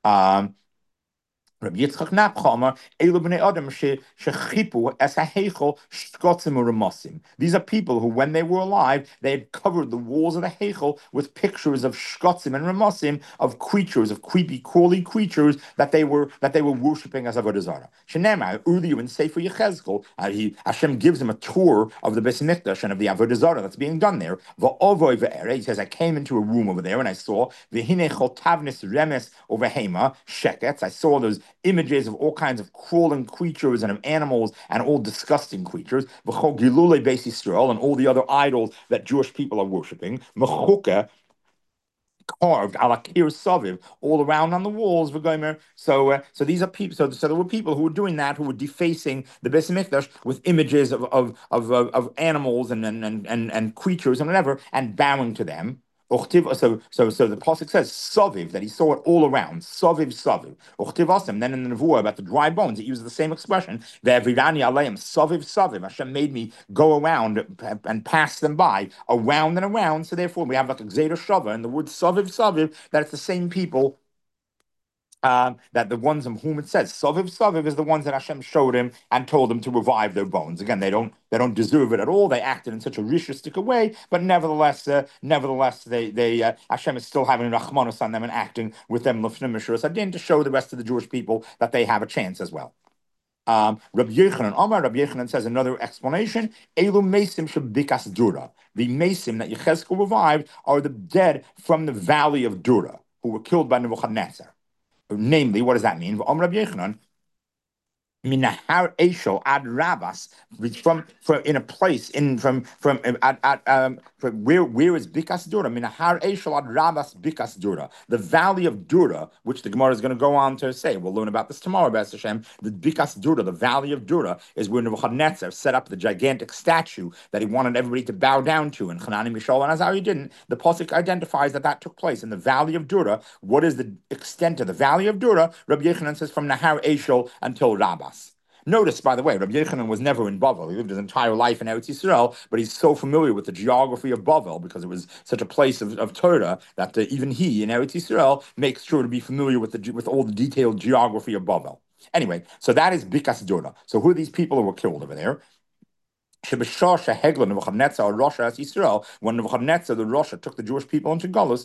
Rabbi Yitzchak Napcha, Elu bnei Adam shechipu es haheichel shkotzim u'remosim. These are people who, when they were alive, they had covered the walls of the heichel with pictures of shkotzim and remosim, of creatures, of creepy, crawly creatures that they were worshiping as avodah zarah. Shenema earlier in Sefer Yechezkel, Hashem gives him a tour of the Beis Mikdash and of the avodah zarah that's being done there. Va'ovoi ve'ere, he says, I came into a room over there and I saw v'hine chotavnis remes over hema sheketz. I saw those images of all kinds of crawling creatures and of animals and all disgusting creatures, v'chol gilulei beis Yisrael, and all the other idols that Jewish people are worshiping, mechuka, carved ala kir saviv, all around on the walls. So these are people. So there were people who were doing that, who were defacing the Beis Mikdash with images of animals and creatures and whatever, and bowing to them. So the pasuk says saviv, that he saw it all around. Saviv. Then in the nevuah about the dry bones, it uses the same expression. Ve'avirani aleim saviv. Hashem made me go around and pass them by, around and around. So therefore, we have like a gzeda shava, and the word saviv, that it's the same people. That the ones of whom it says Saviv is the ones that Hashem showed him and told him to revive their bones. Again, they don't deserve it at all. They acted in such a rishustic way, but nevertheless, they Hashem is still having rachmanos on them and acting with them lifnim mishras adin to show the rest of the Jewish people that they have a chance as well. Rabbi Yochanan says another explanation. Elu mesim shebikas dura. The mesim that Yechezkel revived are the dead from the valley of Dura who were killed by Nebuchadnezzar. Namely, what does that mean? Rabbi Yochanan, Minahar Eshel ad Rabas, from in a place from where is Bikas Dura? Minahar Eshel ad Rabas Bikas Dura, the valley of Dura, which the Gemara is going to go on to say. We'll learn about this tomorrow, B'ez Hashem. The Bikas Dura, the valley of Dura, is where Nebuchadnezzar set up the gigantic statue that he wanted everybody to bow down to, and Hanani, Mishael, and Azariah didn't. The pasuk identifies that took place in the valley of Dura. What is the extent of the valley of Dura? Rabbi Yochanan says from Nahar Eshel until Rabas. Notice, by the way, Rabbi Yochanan was never in Bavel. He lived his entire life in Eretz Yisrael, but he's so familiar with the geography of Bavel because it was such a place of Torah that even he in Eretz Yisrael makes sure to be familiar with all the detailed geography of Bavel. Anyway, so that is Bikas Dura. So who are these people who were killed over there? When Nebuchadnezzar, the Russia, took the Jewish people into Galus,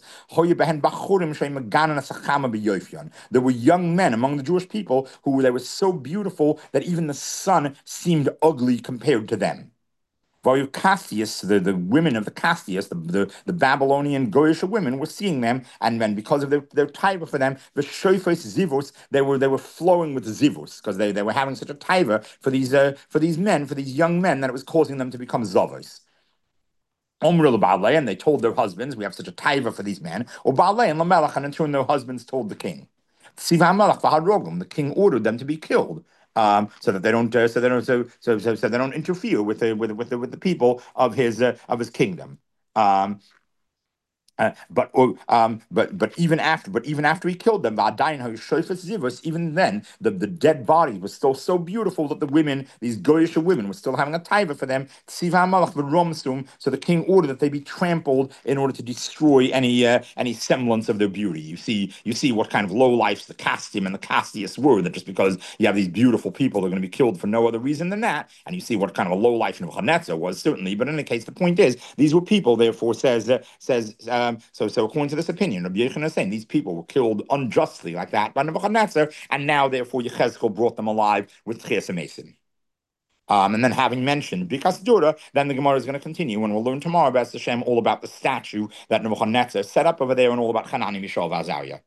there were young men among the Jewish people who they were so beautiful that even the sun seemed ugly compared to them. Castius, the women of the Castius, the Babylonian Goyish women were seeing them, and then because of their taiva for them, the shofes zivus, they were flowing with zivus because they were having such a taiva for these men, for these young men, that it was causing them to become zavos. And they told their husbands, we have such a taiva for these men, or Baalei and Lamelech, and in turn their husbands told the king. The king ordered them to be killed, so that they don't, so they don't interfere with the people of his kingdom. But even after he killed them, even then, the dead body was still so beautiful that the women, these Goyish women, were still having a taiva for them. So the king ordered that they be trampled in order to destroy any semblance of their beauty. You see what kind of low lives the Castim and the Castius were. That just because you have these beautiful people, they're going to be killed for no other reason than that. And you see what kind of a low life Nebuchadnezzar was, certainly. But in any case, the point is, these were people. Therefore, so according to this opinion, Rabbi Yochanan is saying these people were killed unjustly like that by Nebuchadnezzar, and now therefore Yechezkel brought them alive with Tchias Mason. And then having mentioned Bikas Dura, then the Gemara is going to continue, and we'll learn tomorrow, B'ez Hashem, all about the statue that Nebuchadnezzar set up over there, and all about Hanani, Mishael, Azariah.